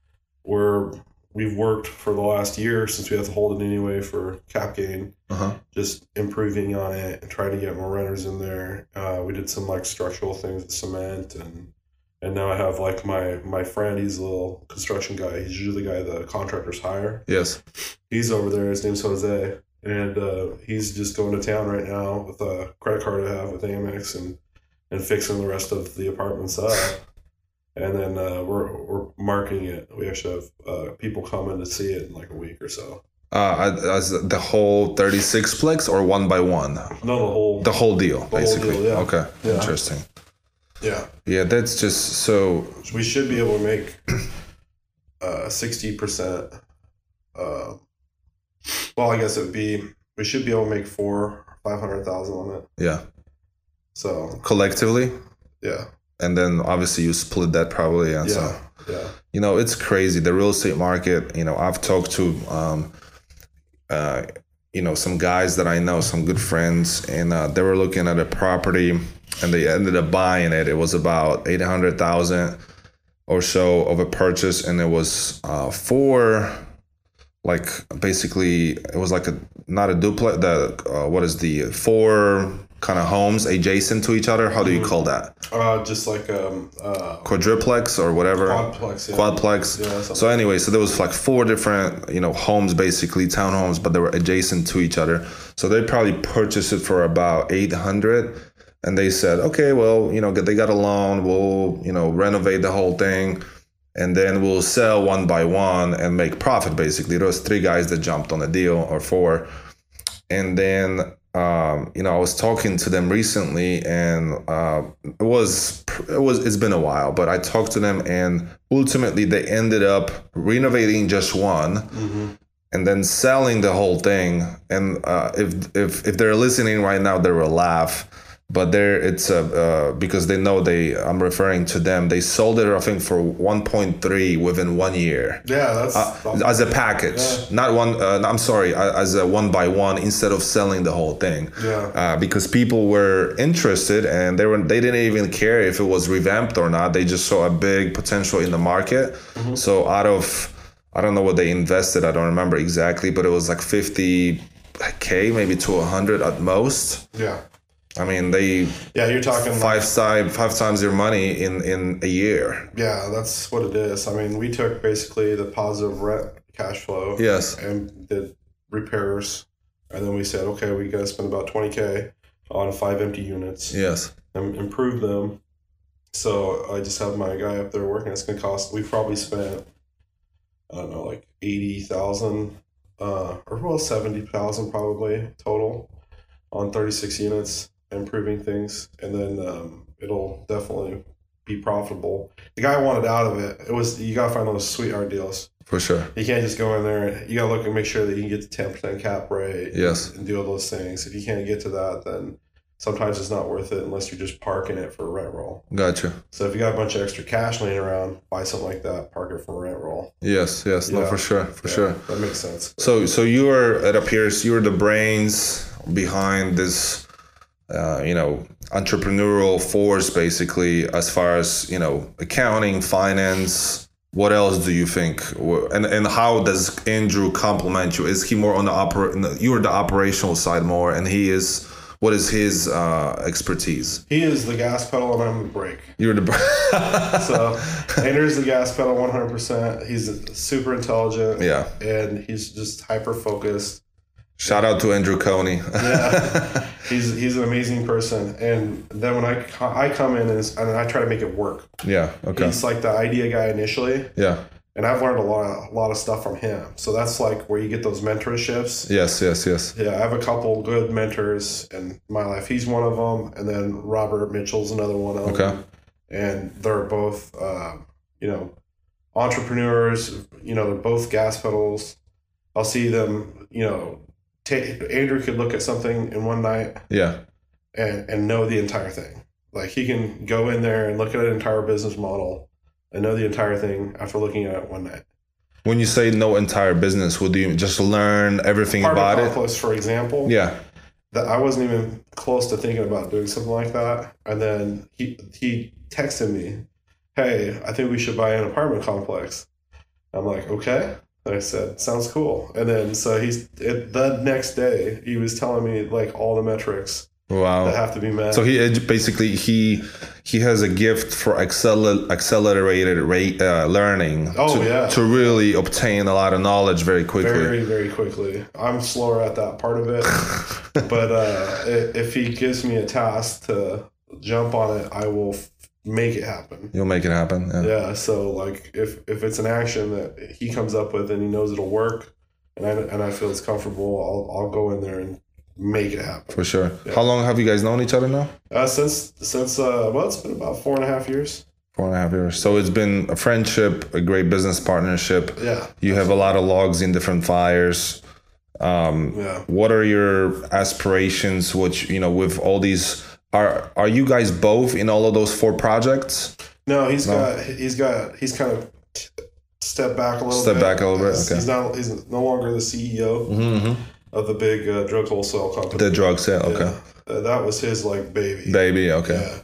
we're we've worked for the last year since we have to hold it anyway for cap gain, Uh-huh. just improving on it and trying to get more renters in there. Uh, we did some like structural things with cement, and and now I have like my my friend. He's a little construction guy. He's usually the guy the contractors hire. Yes. He's over there. His name's Jose, and uh, he's just going to town right now with a credit card I have with Amex and and fixing the rest of the apartments up. and then uh, we're we're marketing it. We actually have uh, people coming to see it in like a week or so. Uh, as the whole thirty-six plex or one by one? No, the whole the whole deal, the basically. Whole deal, yeah. Okay, yeah. Interesting. Yeah, yeah, that's just so. We should be able to make uh, sixty percent. Uh, well, I guess it would be. We should be able to make four five hundred thousand on it. Yeah. So collectively. Yeah. And then obviously you split that probably. And yeah. So, yeah. You know, it's crazy. The real estate market, you know, I've talked to, um, uh, you know, some guys that I know, some good friends, and uh, they were looking at a property and they ended up buying it. It was about eight hundred thousand or so of a purchase. And it was uh, four, like basically it was like a, not a duplex, the, uh, what is the four kind of homes adjacent to each other. How do you call that? Uh, just like um, uh, quadruplex or whatever. Quadplex. Yeah. Quadplex. Yeah, so anyway, so there was like four different, you know, homes, basically townhomes, but they were adjacent to each other. So they probably purchased it for about eight hundred, and they said, okay, well, you know, they got a loan. We'll, you know, renovate the whole thing, and then we'll sell one by one and make profit. Basically, there was three guys that jumped on the deal, or four, and then. Um, you know, I was talking to them recently, and uh, it was it was it's been a while, but I talked to them, and ultimately they ended up renovating just one, mm-hmm. and then selling the whole thing. And uh, if if if they're listening right now, they will laugh. But there, it's uh, uh, because they know they. I'm referring to them. They sold it, I think, for one point three within one year. Yeah, that's, uh, that's as a package, yeah. not one. Uh, I'm sorry, as a one by one instead of selling the whole thing. Yeah. Uh, because people were interested and they were. They didn't even care if it was revamped or not. They just saw a big potential in the market. Mm-hmm. So out of, I don't know what they invested. I don't remember exactly, but it was like fifty K, maybe to one hundred at most. Yeah. I mean, they yeah, you're talking five like, five five times your money in, in a year. Yeah, that's what it is. I mean, we took basically the positive rent cash flow. Yes. And did repairs, and then we said, okay, we got to spend about twenty K on five empty units. Yes. And improve them. So I just have my guy up there working. It's going to cost. We probably spent, I don't know, like eighty thousand, uh, or well, seventy thousand probably total on thirty-six units. Improving things, and then um, it'll definitely be profitable. The guy wanted out of it. It was you gotta find those sweetheart deals for sure. You can't just go in there. You gotta look and make sure that you can get the ten percent cap rate. Yes, and do all those things. If you can't get to that, then sometimes it's not worth it unless you're just parking it for a rent roll. Gotcha. So if you got a bunch of extra cash laying around, buy something like that, park it for a rent roll. Yes, yes, yeah. No, for sure, for yeah, sure. That makes sense. So, so you were, it appears, you were the brains behind this. Uh, you know, entrepreneurial force, basically, as far as, you know, accounting, finance. What else do you think? And and how does Andrew complement you? Is he more on the oper? You're the operational side more, and he is. What is his uh, expertise? He is the gas pedal, and I'm the brake. You're the brake. So Andrew's the gas pedal, one hundred percent. He's super intelligent. Yeah, and he's just hyper focused. Shout out to Andrew Coney. Yeah, he's he's an amazing person. And then when I I come in and, and I try to make it work. Yeah. Okay. He's like the idea guy initially. Yeah. And I've learned a lot of, a lot of stuff from him. So that's like where you get those mentorships. Yes. Yes. Yes. Yeah, I have a couple good mentors in my life. He's one of them, and then Robert Mitchell's another one of them. Okay. And they're both, uh, you know, entrepreneurs. You know, they're both gas pedals. I'll see them, you know. Take, Andrew could look at something in one night, yeah, and, and know the entire thing. Like he can go in there and look at an entire business model and know the entire thing after looking at it one night. When you say no entire business, would you just learn everything about it? Complex, for example, yeah, that I wasn't even close to thinking about doing something like that, and then he he texted me, "Hey, I think we should buy an apartment complex." I'm like, okay. And I said, sounds cool. And then so he's it, the next day he was telling me like all the metrics wow. that have to be met. So he basically he he has a gift for acceler, accelerated rate uh, learning. Oh to, yeah, to really obtain a lot of knowledge very quickly. Very very quickly. I'm slower at that part of it, but uh, if he gives me a task to jump on it, I will make it happen. You'll make it happen. Yeah. Yeah. So like if if it's an action that he comes up with and he knows it'll work, and I and I feel it's comfortable, I'll I'll go in there and make it happen. For sure. Yeah. How long have you guys known each other now? Uh, since since uh, well, it's been about four and a half years. Four and a half years. So it's been a friendship, a great business partnership. Yeah. You have a lot of logs in different fires. Um, Yeah. What are your aspirations? Which, you know, with all these, are are you guys both in all of those four projects? No, he's No. got he's got he's kind of t- stepped back a little Step bit. back a little bit, He's- okay. He's not he's no longer the C E O Mm-hmm. of the big uh, drug wholesale company. The drug sale. Okay. Yeah. Uh, that was his like baby. Baby. Okay. Yeah.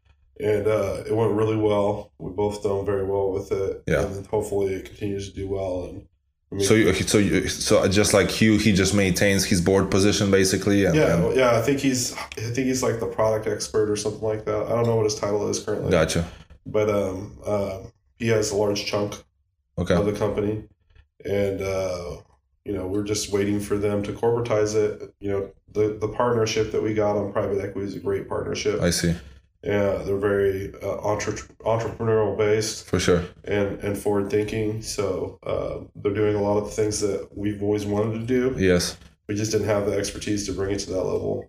And uh, it went really well. We both done very well with it. Yeah. And then hopefully it continues to do well. And I mean, So you, so you, so just like Hugh, he just maintains his board position basically. And, yeah, and- well, yeah. I think he's I think he's like the product expert or something like that. I don't know what his title is currently. Gotcha. But um, uh, he has a large chunk Okay. of the company, and uh, you know we're just waiting for them to corporatize it. You know the the partnership that we got on private equity is a great partnership. I see. Yeah, they're very uh, entre- entrepreneurial based For sure. and, and forward thinking. So uh, they're doing a lot of the things that we've always wanted to do. Yes. We just didn't have the expertise to bring it to that level.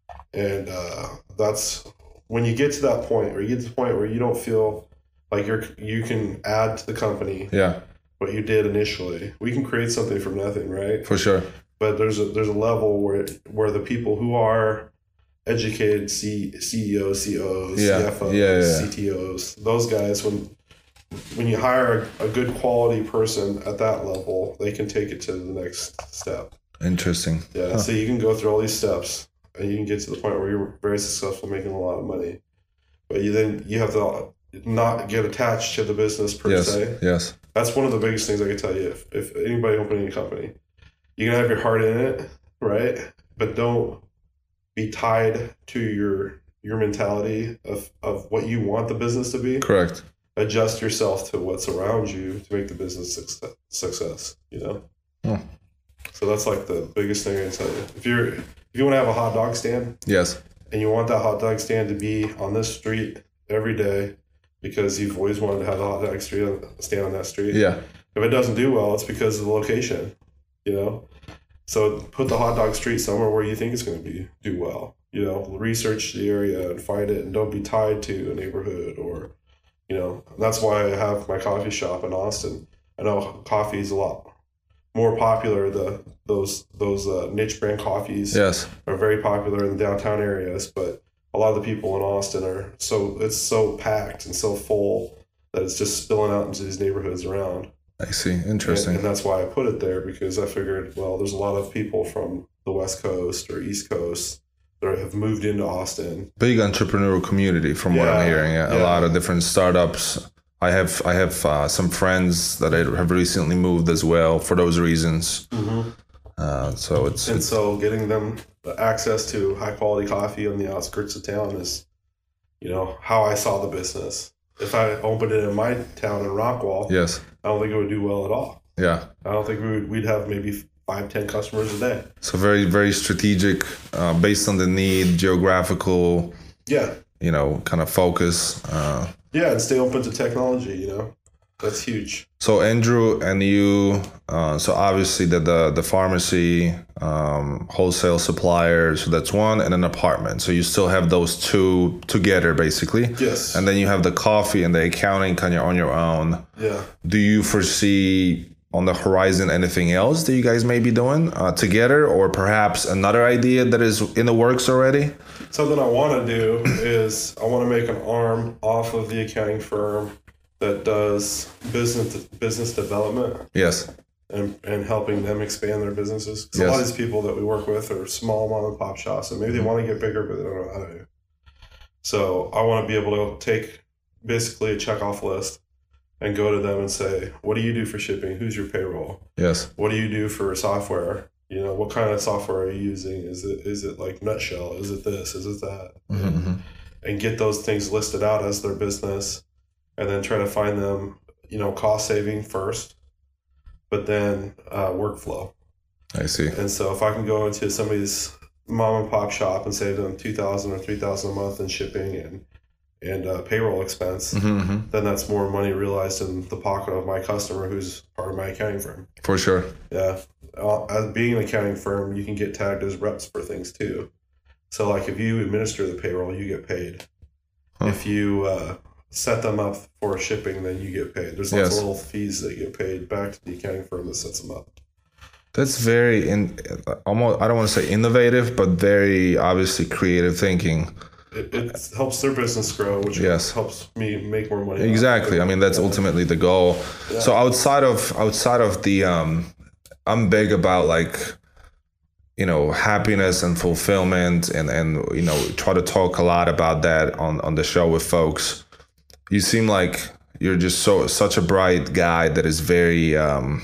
And uh, that's when you get to that point, or you get to the point where you don't feel like you're you can add to the company Yeah. what you did initially. We can create something from nothing, right? For sure. But there's a there's a level where where the people who are educated C, CEO, C O Os, Yeah. C F Os, Yeah, yeah, yeah. C T Os, those guys, when when you hire a, a good quality person at that level, they can take it to the next step. Interesting. Yeah. Huh. So you can go through all these steps and you can get to the point where you're very successful, making a lot of money. But you then you have to not get attached to the business per Yes. se. Yes. That's one of the biggest things I can tell you. If, if anybody opening a company, you can have your heart in it, right? But don't be tied to your your mentality of, of what you want the business to be. Correct. Adjust yourself to what's around you to make the business success, success you know? Hmm. So that's like the biggest thing I can tell you. If you're if you want to have a hot dog stand Yes. and you want that hot dog stand to be on this street every day because you've always wanted to have a hot dog street stand on that street. Yeah. If it doesn't do well, it's because of the location, you know? So put the hot dog street somewhere where you think it's going to be do well. You know, research the area and find it, and don't be tied to a neighborhood or, you know. That's why I have my coffee shop in Austin. I know coffee is a lot more popular. The those those uh, niche brand coffees Yes. are very popular in the downtown areas, but a lot of the people in Austin are so it's so packed and so full that it's just spilling out into these neighborhoods around. I see. Interesting. And, and that's why I put it there, because I figured, well, there's a lot of people from the West Coast or East Coast that have moved into Austin. Big entrepreneurial community, from what I'm Yeah, hearing. Yeah, a yeah. lot of different startups. I have I have uh, some friends that I have recently moved as well for those reasons. Mm-hmm. Uh, so it's, And it's so getting them access to high quality coffee on the outskirts of town is, you know, how I saw the business. If I opened it in my town in Rockwall, yes, I don't think it would do well at all. yeah. I don't think we would, we'd have maybe five, ten customers a day. So very very strategic, uh, based on the need, geographical, Yeah. you know, kind of focus. Uh, Yeah, and stay open to technology, you know. That's huge. So Andrew and you, uh, so obviously the the, the pharmacy, um, wholesale supplier, so that's one, and an apartment. So you still have those two together, basically. Yes. And then you have the coffee and the accounting kind of on your own. Yeah. Do you foresee on the horizon anything else that you guys may be doing uh, together, or perhaps another idea that is in the works already? Something I want to do is I want to make an arm off of the accounting firm that does business business development Yes. and, and helping them expand their businesses. 'Cause Yes. a lot of these people that we work with are small mom and pop shops, and maybe they want to get bigger, but they don't know how to. So I want to be able to take basically a checkoff list and go to them and say, what do you do for shipping? Who's your payroll? Yes. What do you do for software? You know, what kind of software are you using? Is it is it like Nutshell? Is it this? Is it that? Mm-hmm. And get those things listed out as their business, and then try to find them, you know, cost saving first, but then uh, workflow. I see. And so if I can go into somebody's mom and pop shop and save them two thousand or three thousand a month in shipping and and uh, payroll expense, Mm-hmm. then that's more money realized in the pocket of my customer who's part of my accounting firm. For sure. Yeah. Uh, as being an accounting firm, you can get tagged as reps for things too. So like if you administer the payroll, you get paid. Huh. If you uh, set them up for shipping, then you get paid. There's lots yes. of little fees that get paid back to the accounting firm that sets them up. That's very, in, almost, I don't want to say innovative, but very obviously creative thinking. It, it helps their business grow, which yes. helps me make more money. Exactly. I mean, that's yeah. ultimately the goal. Yeah. So outside of outside of the, um, I'm big about like, you know, happiness and fulfillment, and, and you know, try to talk a lot about that on, on the show with folks. You seem like you're just so such a bright guy that is very, um,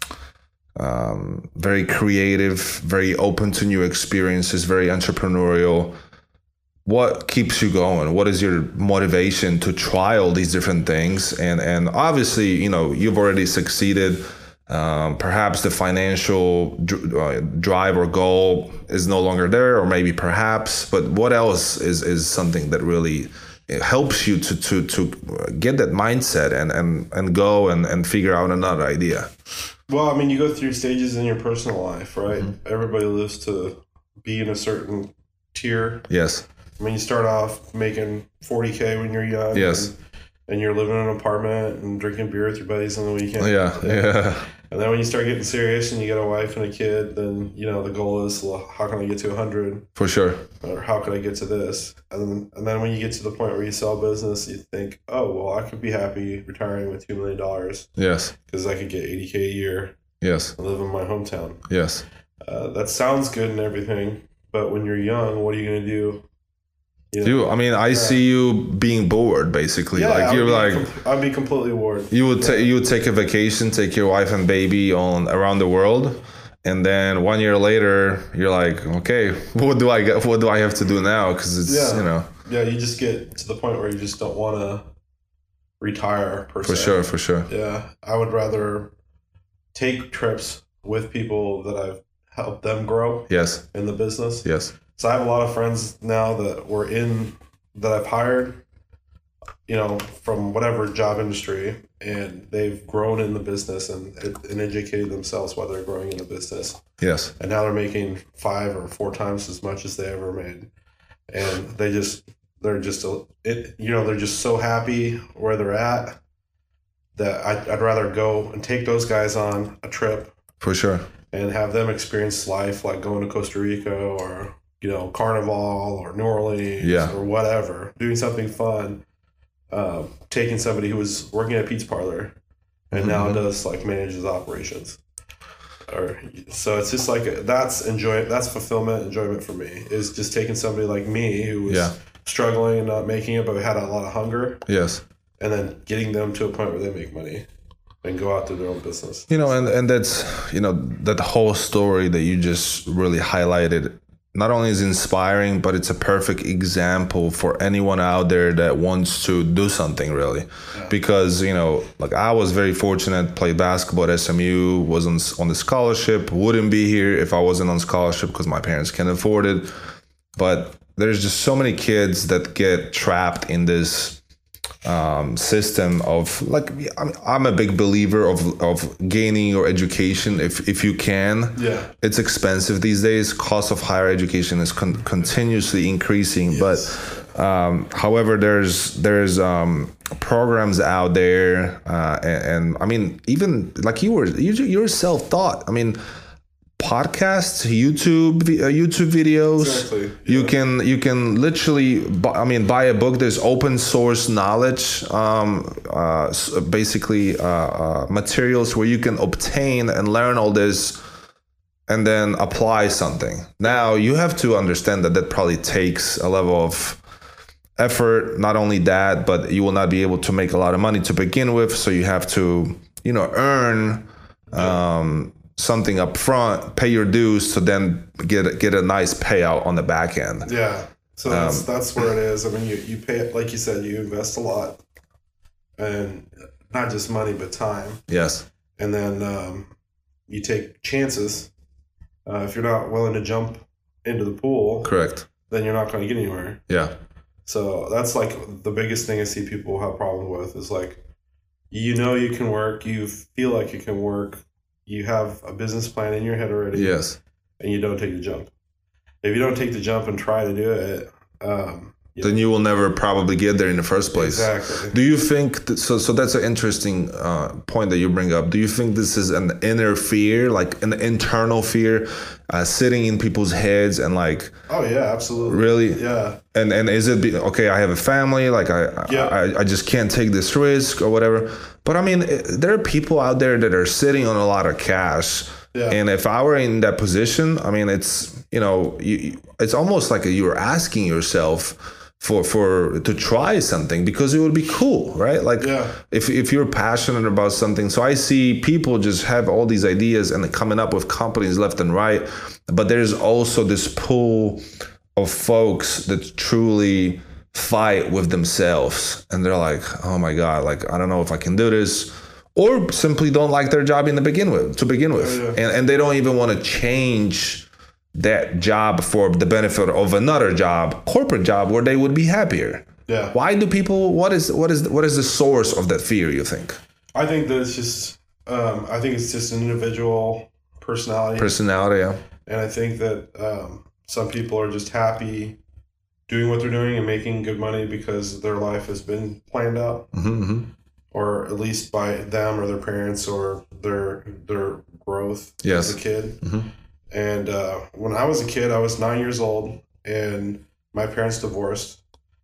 um, very creative, very open to new experiences, very entrepreneurial. What keeps you going? What is your motivation to try all these different things? And and obviously, you know, you've already succeeded. Um, perhaps the financial dr- uh, drive or goal is no longer there, or maybe perhaps. But what else is is something that really helps you to to to get that mindset and and and go and and figure out another idea? Well, I mean, you go through stages in your personal life, right? Mm-hmm. Everybody lives to be in a certain tier. Yes. I mean, you start off making forty K when you're young. Yes. And, and you're living in an apartment and drinking beer with your buddies on the weekend. Yeah, and, yeah. And then when you start getting serious and you get a wife and a kid, then, you know, the goal is, well, how can I get to one hundred? For sure. Or how can I get to this? And then, and then when you get to the point where you sell business, you think, oh, well, I could be happy retiring with two million dollars. Yes. Because I could get eighty K a year. Yes. And live in my hometown. Yes. Uh, that sounds good and everything, but when you're young, what are you going to do? You know, you, I mean, I yeah. see you being bored, basically. Yeah, like you're like, com- I'd be completely bored. You would yeah. take you would take a vacation, take your wife and baby on around the world, and then one year later, you're like, okay, what do I get? What do I have to do now? Because it's yeah. you know. Yeah, you just get to the point where you just don't want to retire per se. For sure, for sure. Yeah, I would rather take trips with people that I've helped them grow. Yes. In the business. Yes. So I have a lot of friends now that were in, that I've hired, you know, from whatever job industry, and they've grown in the business and, and educated themselves while they're growing in the business. Yes. And now they're making five or four times as much as they ever made. And they just, they're just, a, it, you know, they're just so happy where they're at that I'd, I'd rather go and take those guys on a trip. For sure. And have them experience life, like going to Costa Rica or, you know, Carnival or New Orleans yeah. or whatever, doing something fun, uh, taking somebody who was working at a pizza parlor and mm-hmm. now does like manages operations. Or so it's just like that's enjoy that's fulfillment, enjoyment for me is just taking somebody like me who was yeah. struggling and not making it, but had a lot of hunger. Yes. And then getting them to a point where they make money and go out to their own business. You know, and, and that's, you know, that whole story that you just really highlighted not only is inspiring, but it's a perfect example for anyone out there that wants to do something really. Yeah. Because, you know, like I was very fortunate, played basketball at S M U, was on, on the scholarship, wouldn't be here if I wasn't on scholarship because my parents can't afford it. But there's just so many kids that get trapped in this um, system of like, I'm, I'm a big believer of, of gaining your education if, if you can. Yeah. It's expensive these days. Cost of higher education is con- continuously increasing. Yes. But um, however, there's there's um, programs out there, uh, and, and I mean, even like you were you yourself thought. I mean, podcasts, YouTube, uh, YouTube videos. Exactly. Yeah. You can you can literally, buy, I mean, buy a book. There's open source knowledge, um, uh, basically uh, uh, materials where you can obtain and learn all this, and then apply something. Now you have to understand that that probably takes a level of effort. Not only that, but you will not be able to make a lot of money to begin with. So you have to, you know, earn. Um, something up front, pay your dues to then get get a nice payout on the back end. Yeah. So that's um, that's where it is. I mean, you, you pay, like you said, you invest a lot, and not just money, but time. Yes. And then um, you take chances. Uh, if you're not willing to jump into the pool, correct, then you're not going to get anywhere. Yeah. So that's like the biggest thing I see people have problems with is like, you know, you can work, you feel like you can work, you have a business plan in your head already. Yes. And you don't take the jump. If you don't take the jump and try to do it, um, you then know, you will never probably get there in the first place. Exactly. Do you think th- so? So that's an interesting uh, point that you bring up. Do you think this is an inner fear, like an internal fear, uh, sitting in people's heads and like? Oh yeah, absolutely. Really? Yeah. And and is it be, okay? I have a family. Like I, Yeah. I I just can't take this risk or whatever. But I mean, it, there are people out there that are sitting on a lot of cash. Yeah. And if I were in that position, I mean, it's you know, you, it's almost like you're asking yourself for for to try something because it would be cool, right? Like Yeah. if if you're passionate about something. So I see people just have all these ideas and coming up with companies left and right, but there's also this pool of folks that truly fight with themselves and they're like, oh my God, like I don't know if I can do this, or simply don't like their job in the begin with to begin with. Yeah, yeah. And and they don't even want to change that job for the benefit of another job, corporate job, where they would be happier. Yeah. Why do people? What is what is what is the source of that fear? You think? I think that it's just, um, I think it's just an individual personality, Personality. Yeah. and I think that um, some people are just happy doing what they're doing and making good money because their life has been planned out, Mm-hmm. or at least by them or their parents or their their growth Yes. as a kid. Mhm. And uh, when I was a kid, I was nine years old, and my parents divorced,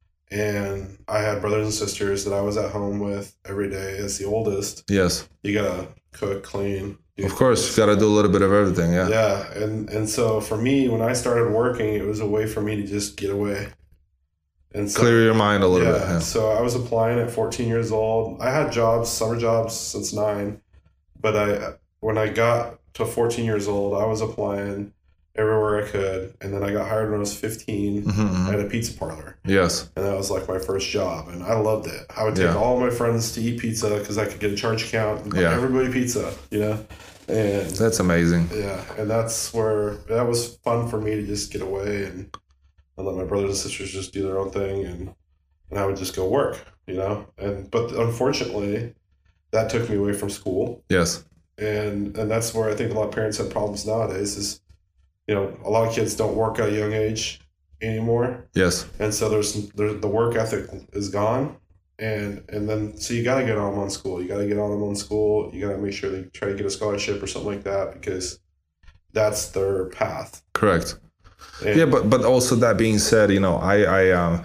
and I had brothers and sisters that I was at home with every day. As the oldest, Yes. you gotta cook, clean. do Of course, you got to do a little bit of everything. Yeah. Yeah, and and so for me, when I started working, it was a way for me to just get away. And so, Clear your mind a little yeah, bit. Yeah. so I was applying at fourteen years old. I had jobs, summer jobs since nine, but I when I got to fourteen years old, I was applying everywhere I could, and then I got hired when I was fifteen Mhm, at a pizza parlor, Yes. and that was like my first job, and I loved it. I would take Yeah. all my friends to eat pizza because I could get a charge account and buy Yeah. everybody pizza, you know, and That's amazing. yeah, and that's where that was fun for me to just get away and, and let my brothers and sisters just do their own thing, and and I would just go work, you know. And but unfortunately, that took me away from school, Yes. and and that's where I think a lot of parents have problems nowadays. Is you know a lot of kids don't work at a young age anymore, Yes. and so there's there's the work ethic is gone. And and then so you got to get on them on school. You got to get on them on school. You got to make sure they try to get a scholarship or something like that because that's their path. Correct. And, Yeah, but but also that being said, you know, I I um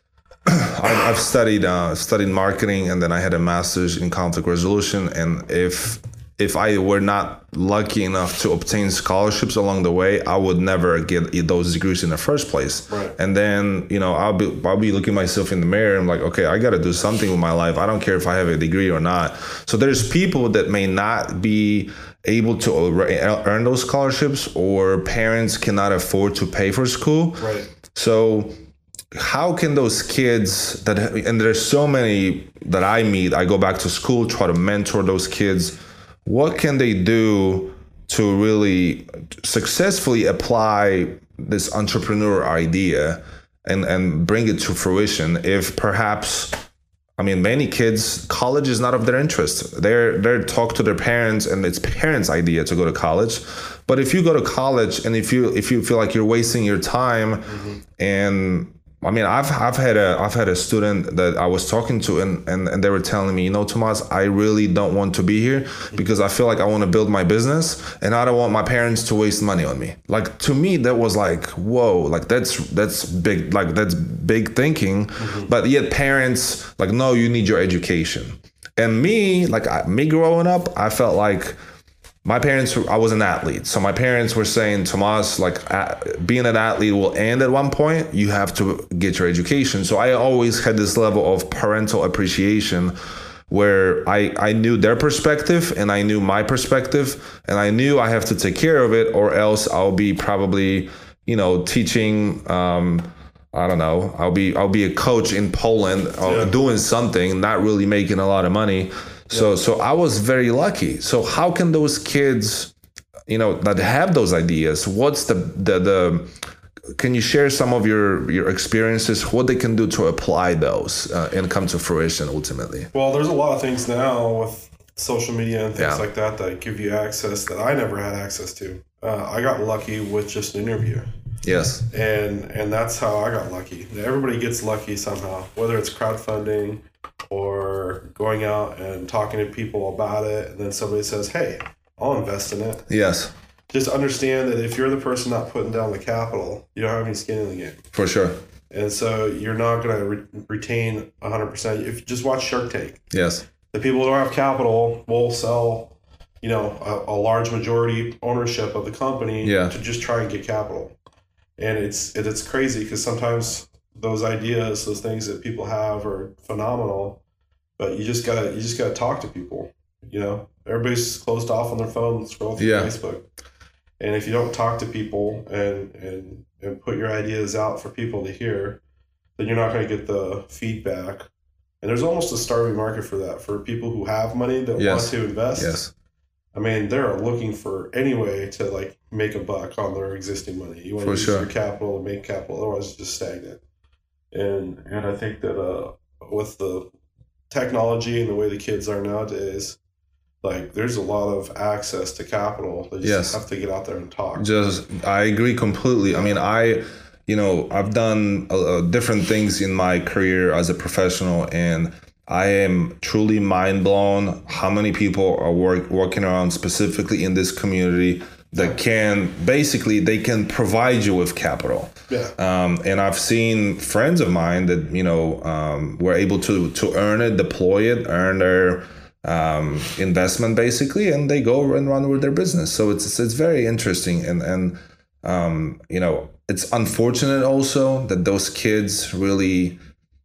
I, I've studied uh, studied marketing, and then I had a master's in conflict resolution. And if if I were not lucky enough to obtain scholarships along the way, I would never get those degrees in the first place. Right. And then, you know, I'll be I'll be looking myself in the mirror. I'm like, okay, I got to do something with my life. I don't care if I have a degree or not. So there's people that may not be able to earn those scholarships, or parents cannot afford to pay for school. Right. So how can those kids that, and there's so many that I meet, I go back to school, try to mentor those kids. What can they do to really successfully apply this entrepreneur idea and, and bring it to fruition if perhaps, I mean, many kids, college is not of their interest. They're they're talk to their parents, and it's parents' idea to go to college. But if you go to college and if you if you feel like you're wasting your time, mm-hmm. and I mean, I've I've had a I've had a student that I was talking to, and, and, and they were telling me, you know, Tomas, I really don't want to be here because I feel like I want to build my business, and I don't want my parents to waste money on me. Like, to me, that was like, whoa, like that's that's big, like that's big thinking. Mm-hmm. But yet parents like, no, you need your education. And me, like I, me growing up, I felt like my parents, I was an athlete. So my parents were saying, Tomas, like uh, being an athlete will end at one point. You have to get your education. So I always had this level of parental appreciation where I, I knew their perspective and I knew my perspective, and I knew I have to take care of it, or else I'll be probably, you know, teaching, um, I don't know, I'll be, I'll be a coach in Poland or yeah. doing something, not really making a lot of money. So yeah. so I was very lucky. So how can those kids, you know, that have those ideas, what's the the the can you share some of your, your experiences, what they can do to apply those uh, and come to fruition ultimately? Well, there's a lot of things now with social media and things Yeah. like that that give you access that I never had access to. Uh, I got lucky with just an interview. Yes. And and that's how I got lucky. Everybody gets lucky somehow, whether it's crowdfunding or going out and talking to people about it, and then somebody says, hey, I'll invest in it. Yes. Just understand that if you're the person not putting down the capital, you don't have any skin in the game. For sure. And so you're not going to re- retain one hundred percent. If you just watch Shark Tank, Yes. the people who don't have capital will sell, you know, a, a large majority ownership of the company Yeah. to just try and get capital. And it's it, it's crazy because sometimes those ideas, those things that people have are phenomenal, but you just gotta you just gotta talk to people. You know, everybody's closed off on their phone, scroll through Yeah. Facebook, and if you don't talk to people and and and put your ideas out for people to hear, then you're not going to get the feedback. And there's almost a starving market for that, for people who have money that Yes. want to invest. Yes. I mean, they're looking for any way to like make a buck on their existing money. You want For to use sure. your capital to make capital, otherwise it's just stagnant. And and I think that uh, with the technology and the way the kids are nowadays, like there's a lot of access to capital. They just Yes. have to get out there and talk. Just, I agree completely. I mean, I, you know, I've done uh, different things in my career as a professional, and I am truly mind blown how many people are work, working around specifically in this community that can basically they can provide you with capital. Yeah. Um, and I've seen friends of mine that, you know, um, were able to to earn it, deploy it, earn their um, investment basically, and they go and run with their business. So it's it's, it's very interesting, and and um, you know, it's unfortunate also that those kids really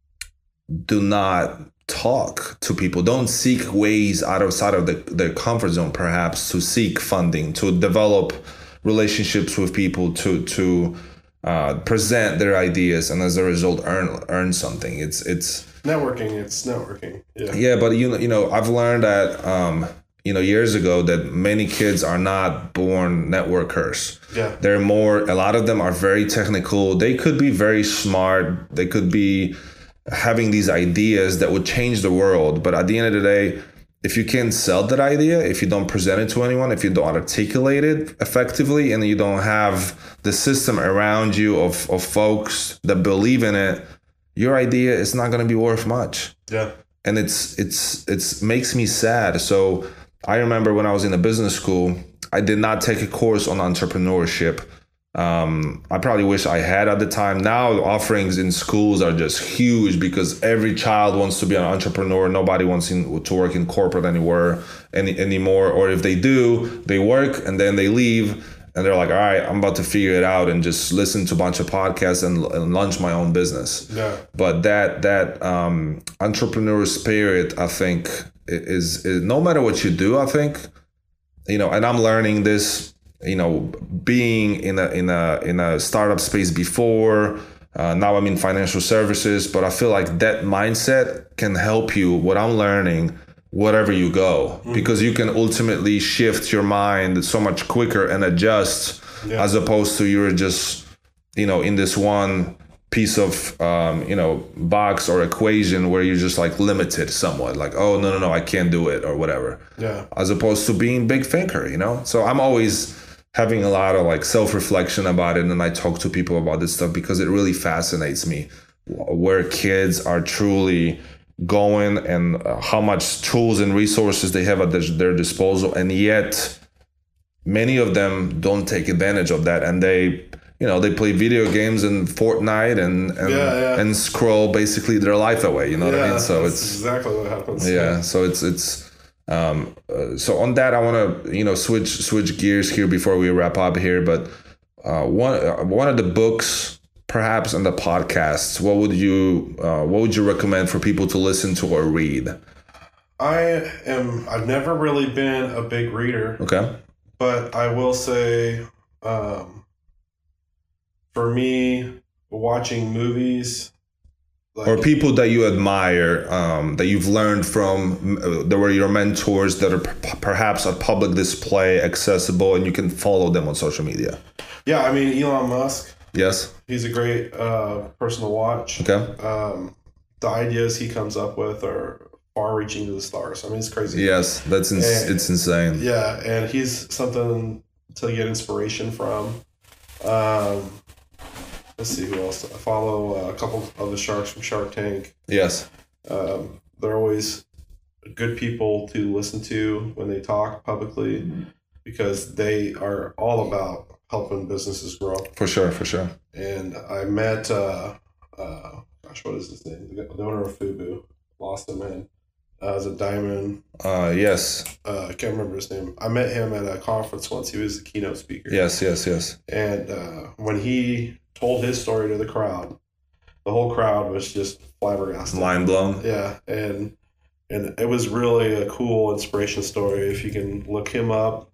do not talk to people, don't seek ways out outside of the, their comfort zone, perhaps to seek funding, to develop relationships with people, to to uh, present their ideas, and as a result earn earn something. It's it's Networking, it's networking. Yeah. yeah, but you know, you know, I've learned that um, you know, years ago that many kids are not born networkers. Yeah. They're more. A lot of them are very technical. They could be very smart. They could be having these ideas that would change the world. But at the end of the day, if you can't sell that idea, if you don't present it to anyone, if you don't articulate it effectively, and you don't have the system around you of, of folks that believe in it, your idea is not going to be worth much. Yeah. And it's it's it's makes me sad. So I remember when I was in a business school, I did not take a course on entrepreneurship. Um, I probably wish I had at the time. Now the offerings in schools are just huge because every child wants to be an entrepreneur. Nobody wants in, to work in corporate anywhere any, anymore. Or if they do, they work and then they leave and they're like, all right, I'm about to figure it out and just listen to a bunch of podcasts and, and launch my own business. Yeah. But that that um, entrepreneur spirit, I think, is, is no matter what you do, I think, you know, and I'm learning this, you know, being in a in a in a startup space before, uh, now I'm in financial services, but I feel like that mindset can help you, what I'm learning, wherever you go, mm-hmm. because you can ultimately shift your mind so much quicker and adjust, yeah. as opposed to you're just, you know, in this one piece of, um, you know, box or equation where you're just like limited somewhat, like, oh, no, no, no, I can't do it or whatever. Yeah. As opposed to being big thinker, you know? So I'm always having a lot of like self-reflection about it. And I talk to people about this stuff because it really fascinates me where kids are truly going and how much tools and resources they have at their disposal. And yet many of them don't take advantage of that. And they, you know, they play video games and Fortnite and and, yeah, yeah. and scroll basically their life away. You know yeah, what I mean? So that's it's exactly what happens. Yeah. yeah. So it's it's um. Uh, so on that, I want to you know switch switch gears here before we wrap up here. But uh, one uh, one of the books, perhaps, and the podcasts. What would you uh, What would you recommend for people to listen to or read? I am. I've never really been a big reader. Okay. But I will say. Um, For me, watching movies, like, or people that you admire, um, that you've learned from, uh, that were your mentors, that are p- perhaps on public display, accessible, and you can follow them on social media. Yeah, I mean Elon Musk. Yes. He's a great uh, person to watch. Okay. Um, the ideas he comes up with are far-reaching to the stars. I mean, it's crazy. Yes, that's ins- And- it's insane. Yeah, and he's something to get inspiration from. Um, let's see who else. I follow uh, a couple of the sharks from Shark Tank. Yes. Um, they're always good people to listen to when they talk publicly because they are all about helping businesses grow. For sure, for sure. And I met, uh, uh, gosh, what is his name? The owner of Fubu. Lost him, man. Uh, is it Diamond? Uh, yes. Uh, I can't remember his name. I met him at a conference once. He was the keynote speaker. Yes, yes, yes. And uh, when he told his story to the crowd, the whole crowd was just flabbergasted. Mind blown. Yeah, and and it was really a cool inspiration story. If you can look him up,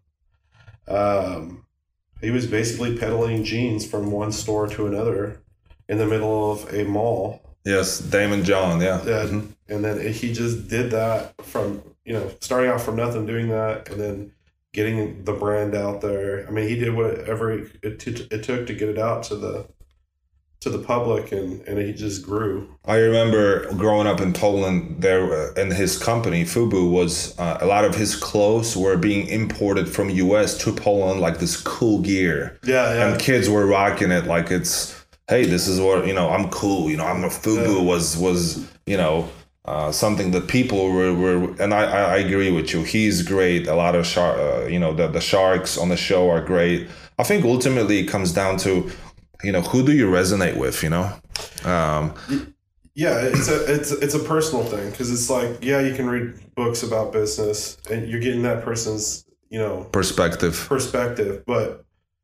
um, he was basically peddling jeans from one store to another in the middle of a mall. Yes, Damon John, yeah. Yeah, Mhm. and then he just did that from, you know, starting out from nothing, doing that, and then getting the brand out there. I mean, he did whatever it, t- it took to get it out to the to the public, and, and he just grew. I remember growing up in Poland, there uh, and his company Fubu was uh, a lot of his clothes were being imported from U S to Poland, like this cool gear, Yeah, yeah. and kids were rocking it like it's, hey, this is what, you know, I'm cool, you know, I'm a Fubu Yeah. was was you know uh, something that people were, were and I, I I agree with you. He's great. A lot of shark, uh, you know, the the sharks on the show are great. I think ultimately it comes down to, you know, who do you resonate with, you know? Um, Yeah, it's a it's it's a personal thing because it's like, yeah, you can read books about business and you're getting that person's, you know, perspective. perspective, but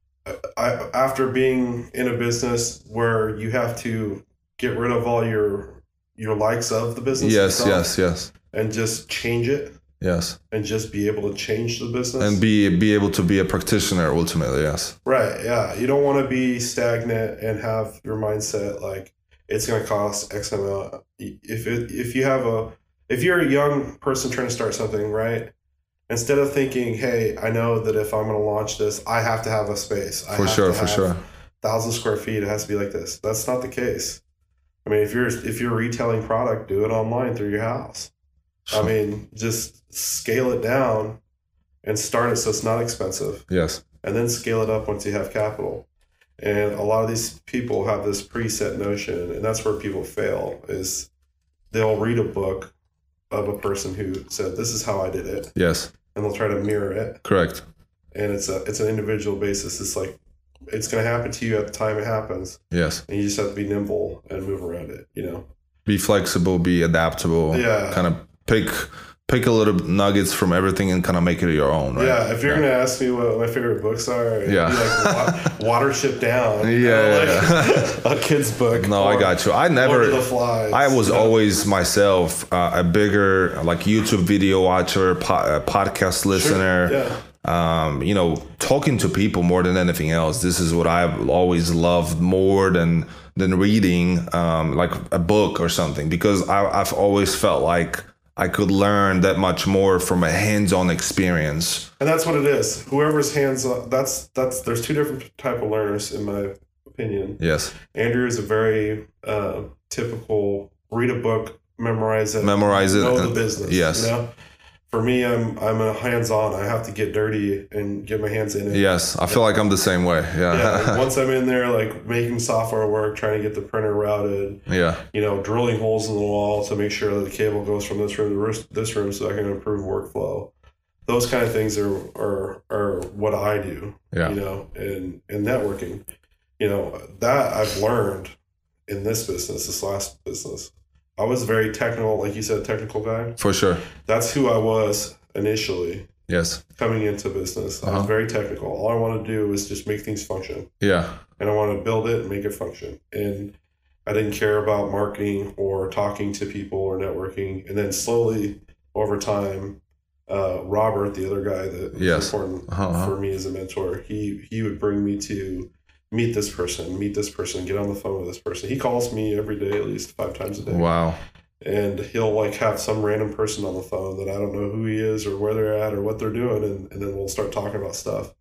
I, after being in a business where you have to get rid of all your your likes of the business, Yes, itself yes, yes, and just change it yes. and just be able to change the business. And be be able to be a practitioner ultimately, yes. Right, yeah. You don't want to be stagnant and have your mindset like it's going to cost X amount. If it, if you have a if you're a young person trying to start something, right? Instead of thinking, "Hey, I know that if I'm going to launch this, I have to have a space. I For have sure, to for have sure. thousand square feet. It has to be like this." That's not the case. I mean, if you're if you're retailing product, do it online through your house. I mean, just scale it down and start it so it's not expensive, Yes. and then scale it up once you have capital. And a lot of these people have this preset notion, and that's where people fail, is they'll read a book of a person who said, this is how I did it, Yes. and they'll try to mirror it. Correct. And it's a it's an individual basis. It's like, it's going to happen to you at the time it happens, Yes. and you just have to be nimble and move around it, you know? Be flexible, be adaptable. Yeah. Kind of pick pick a little nuggets from everything and kind of make it your own, right? Yeah, if you're going to ask me what my favorite books are, it'd Yeah. be like Wa- Watership Down. you Yeah, know, yeah, like a kid's book. No, I or got you. I Lord never. of the Flies. I was you know? always myself uh, a bigger like YouTube video watcher, po- uh, podcast listener. Yeah. Um, you know, talking to people more than anything else. This is what I've always loved more than than reading, um, like a book or something, because I, I've always felt like I could learn that much more from a hands-on experience. And that's what it is. Whoever's hands on, that's that's there's two different type of learners in my opinion. Yes, Andrew is a very uh, typical read a book, memorize it, memorize it. know the and- business. Yes, You know? For me, I'm I'm a hands on. I have to get dirty and get my hands in it. yes. I feel like I'm the same way. Yeah. Yeah, Once I'm in there, like making software work, trying to get the printer routed, yeah, you know, drilling holes in the wall to make sure that the cable goes from this room to this room so I can improve workflow. Those kind of things are are, are what I do, yeah. you know, and, and networking. You know, that I've learned in this business, this last business. I was very technical, like you said, technical guy. For sure. That's who I was initially Yes. coming into business. I was Uh-huh. very technical. All I want to do is just make things function. Yeah. And I want to build it and make it function. And I didn't care about marketing or talking to people or networking. And then slowly over time, uh, Robert, the other guy that was Yes. important Uh-huh. for me as a mentor, he he would bring me to meet this person, meet this person, get on the phone with this person. He calls me every day, at least five times a day. Wow. And he'll like have some random person on the phone that I don't know who he is or where they're at or what they're doing. And, and then we'll start talking about stuff.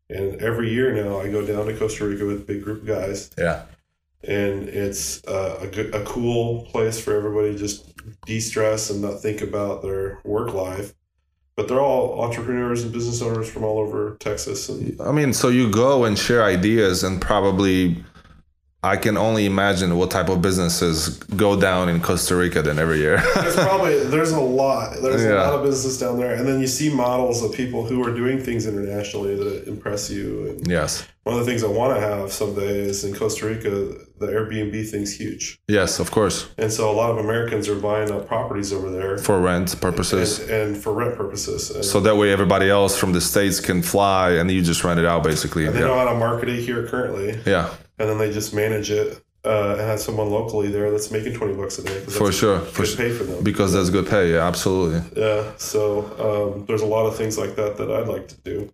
And every year now, I go down to Costa Rica with a big group of guys. Yeah. And it's uh, a good, a cool place for everybody to just de-stress and not think about their work life. But they're all entrepreneurs and business owners from all over Texas. And I mean, so you go and share ideas, and probably I can only imagine what type of businesses go down in Costa Rica then every year. there's probably there's a lot. There's Yeah. a lot of business down there, and then you see models of people who are doing things internationally that impress you. And Yes. one of the things I want to have someday is in Costa Rica, the Airbnb thing's huge, Yes, of course. and so a lot of Americans are buying up properties over there For rent purposes. and, and for rent purposes. And, So that way everybody else from the States can fly and you just rent it out basically. and they know Yeah. how to market it here currently, Yeah, and then they just manage it uh, and have someone locally there that's making twenty bucks a day. 'cause for that's sure. good For pay sure. for them. Because that's good pay. Yeah, absolutely. Yeah, so um, there's a lot of things like that that I'd like to do,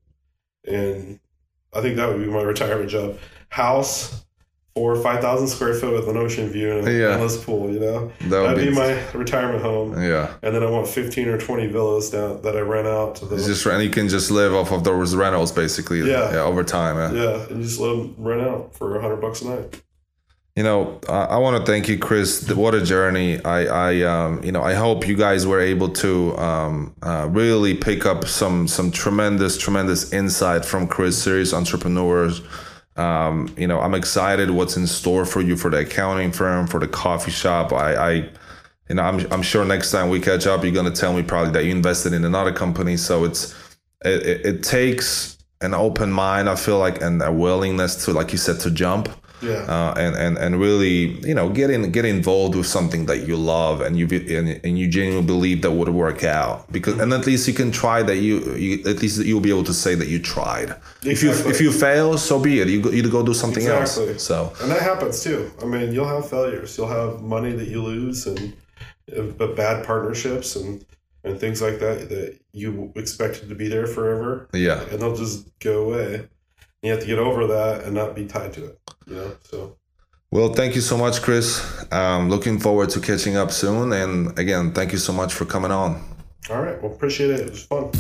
and I think that would be my retirement job. House for five thousand square foot with an ocean view and an Yeah. endless pool. You know, That would that'd be, be- my retirement home. Yeah. And then I want fifteen or twenty villas down that I rent out to the It's just and you can just live off of those rentals basically. Yeah. over time. Yeah. yeah, and just let them rent out for a hundred bucks a night. You know, I, I want to thank you, Chris. What a journey! I, I, um, you know, I hope you guys were able to um, uh, really pick up some, some tremendous, tremendous insight from Chris, serious entrepreneurs. Um, you know, I'm excited what's in store for you for the accounting firm, for the coffee shop. I, I you know, I'm, I'm sure next time we catch up, you're gonna tell me probably that you invested in another company. So it's, it, it, it takes an open mind, I feel like, and a willingness to, like you said, to jump. Yeah, Uh, and, and, and really, you know, get in, get involved with something that you love and you and, and you genuinely believe that would work out, because and at least you can try that you, you at least you'll be able to say that you tried. If you Exactly. if you fail, so be it. You go, you go do something Exactly. else. So and that happens too. I mean, you'll have failures. You'll have money that you lose, and uh, but bad partnerships and and things like that that you expected to be there forever. yeah, And they'll just go away. You have to get over that and not be tied to it. You know, so well, thank you so much, Chris. Um, looking forward to catching up soon. And again, thank you so much for coming on. all right. Well, appreciate it. It was fun.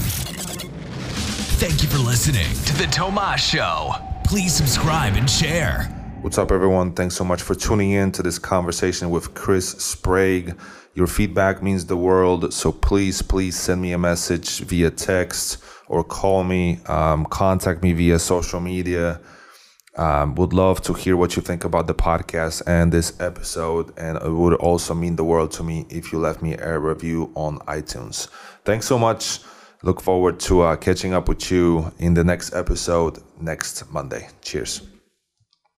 Thank you for listening to The Tomas Show. Please subscribe and share. What's up, everyone? Thanks so much for tuning in to this conversation with Chris Sprague. Your feedback means the world, so please, please send me a message via text or call me, um, contact me via social media. Um, would love to hear what you think about the podcast and this episode, and it would also mean the world to me if you left me a review on iTunes. Thanks so much. Look forward to uh, catching up with you in the next episode next Monday. Cheers.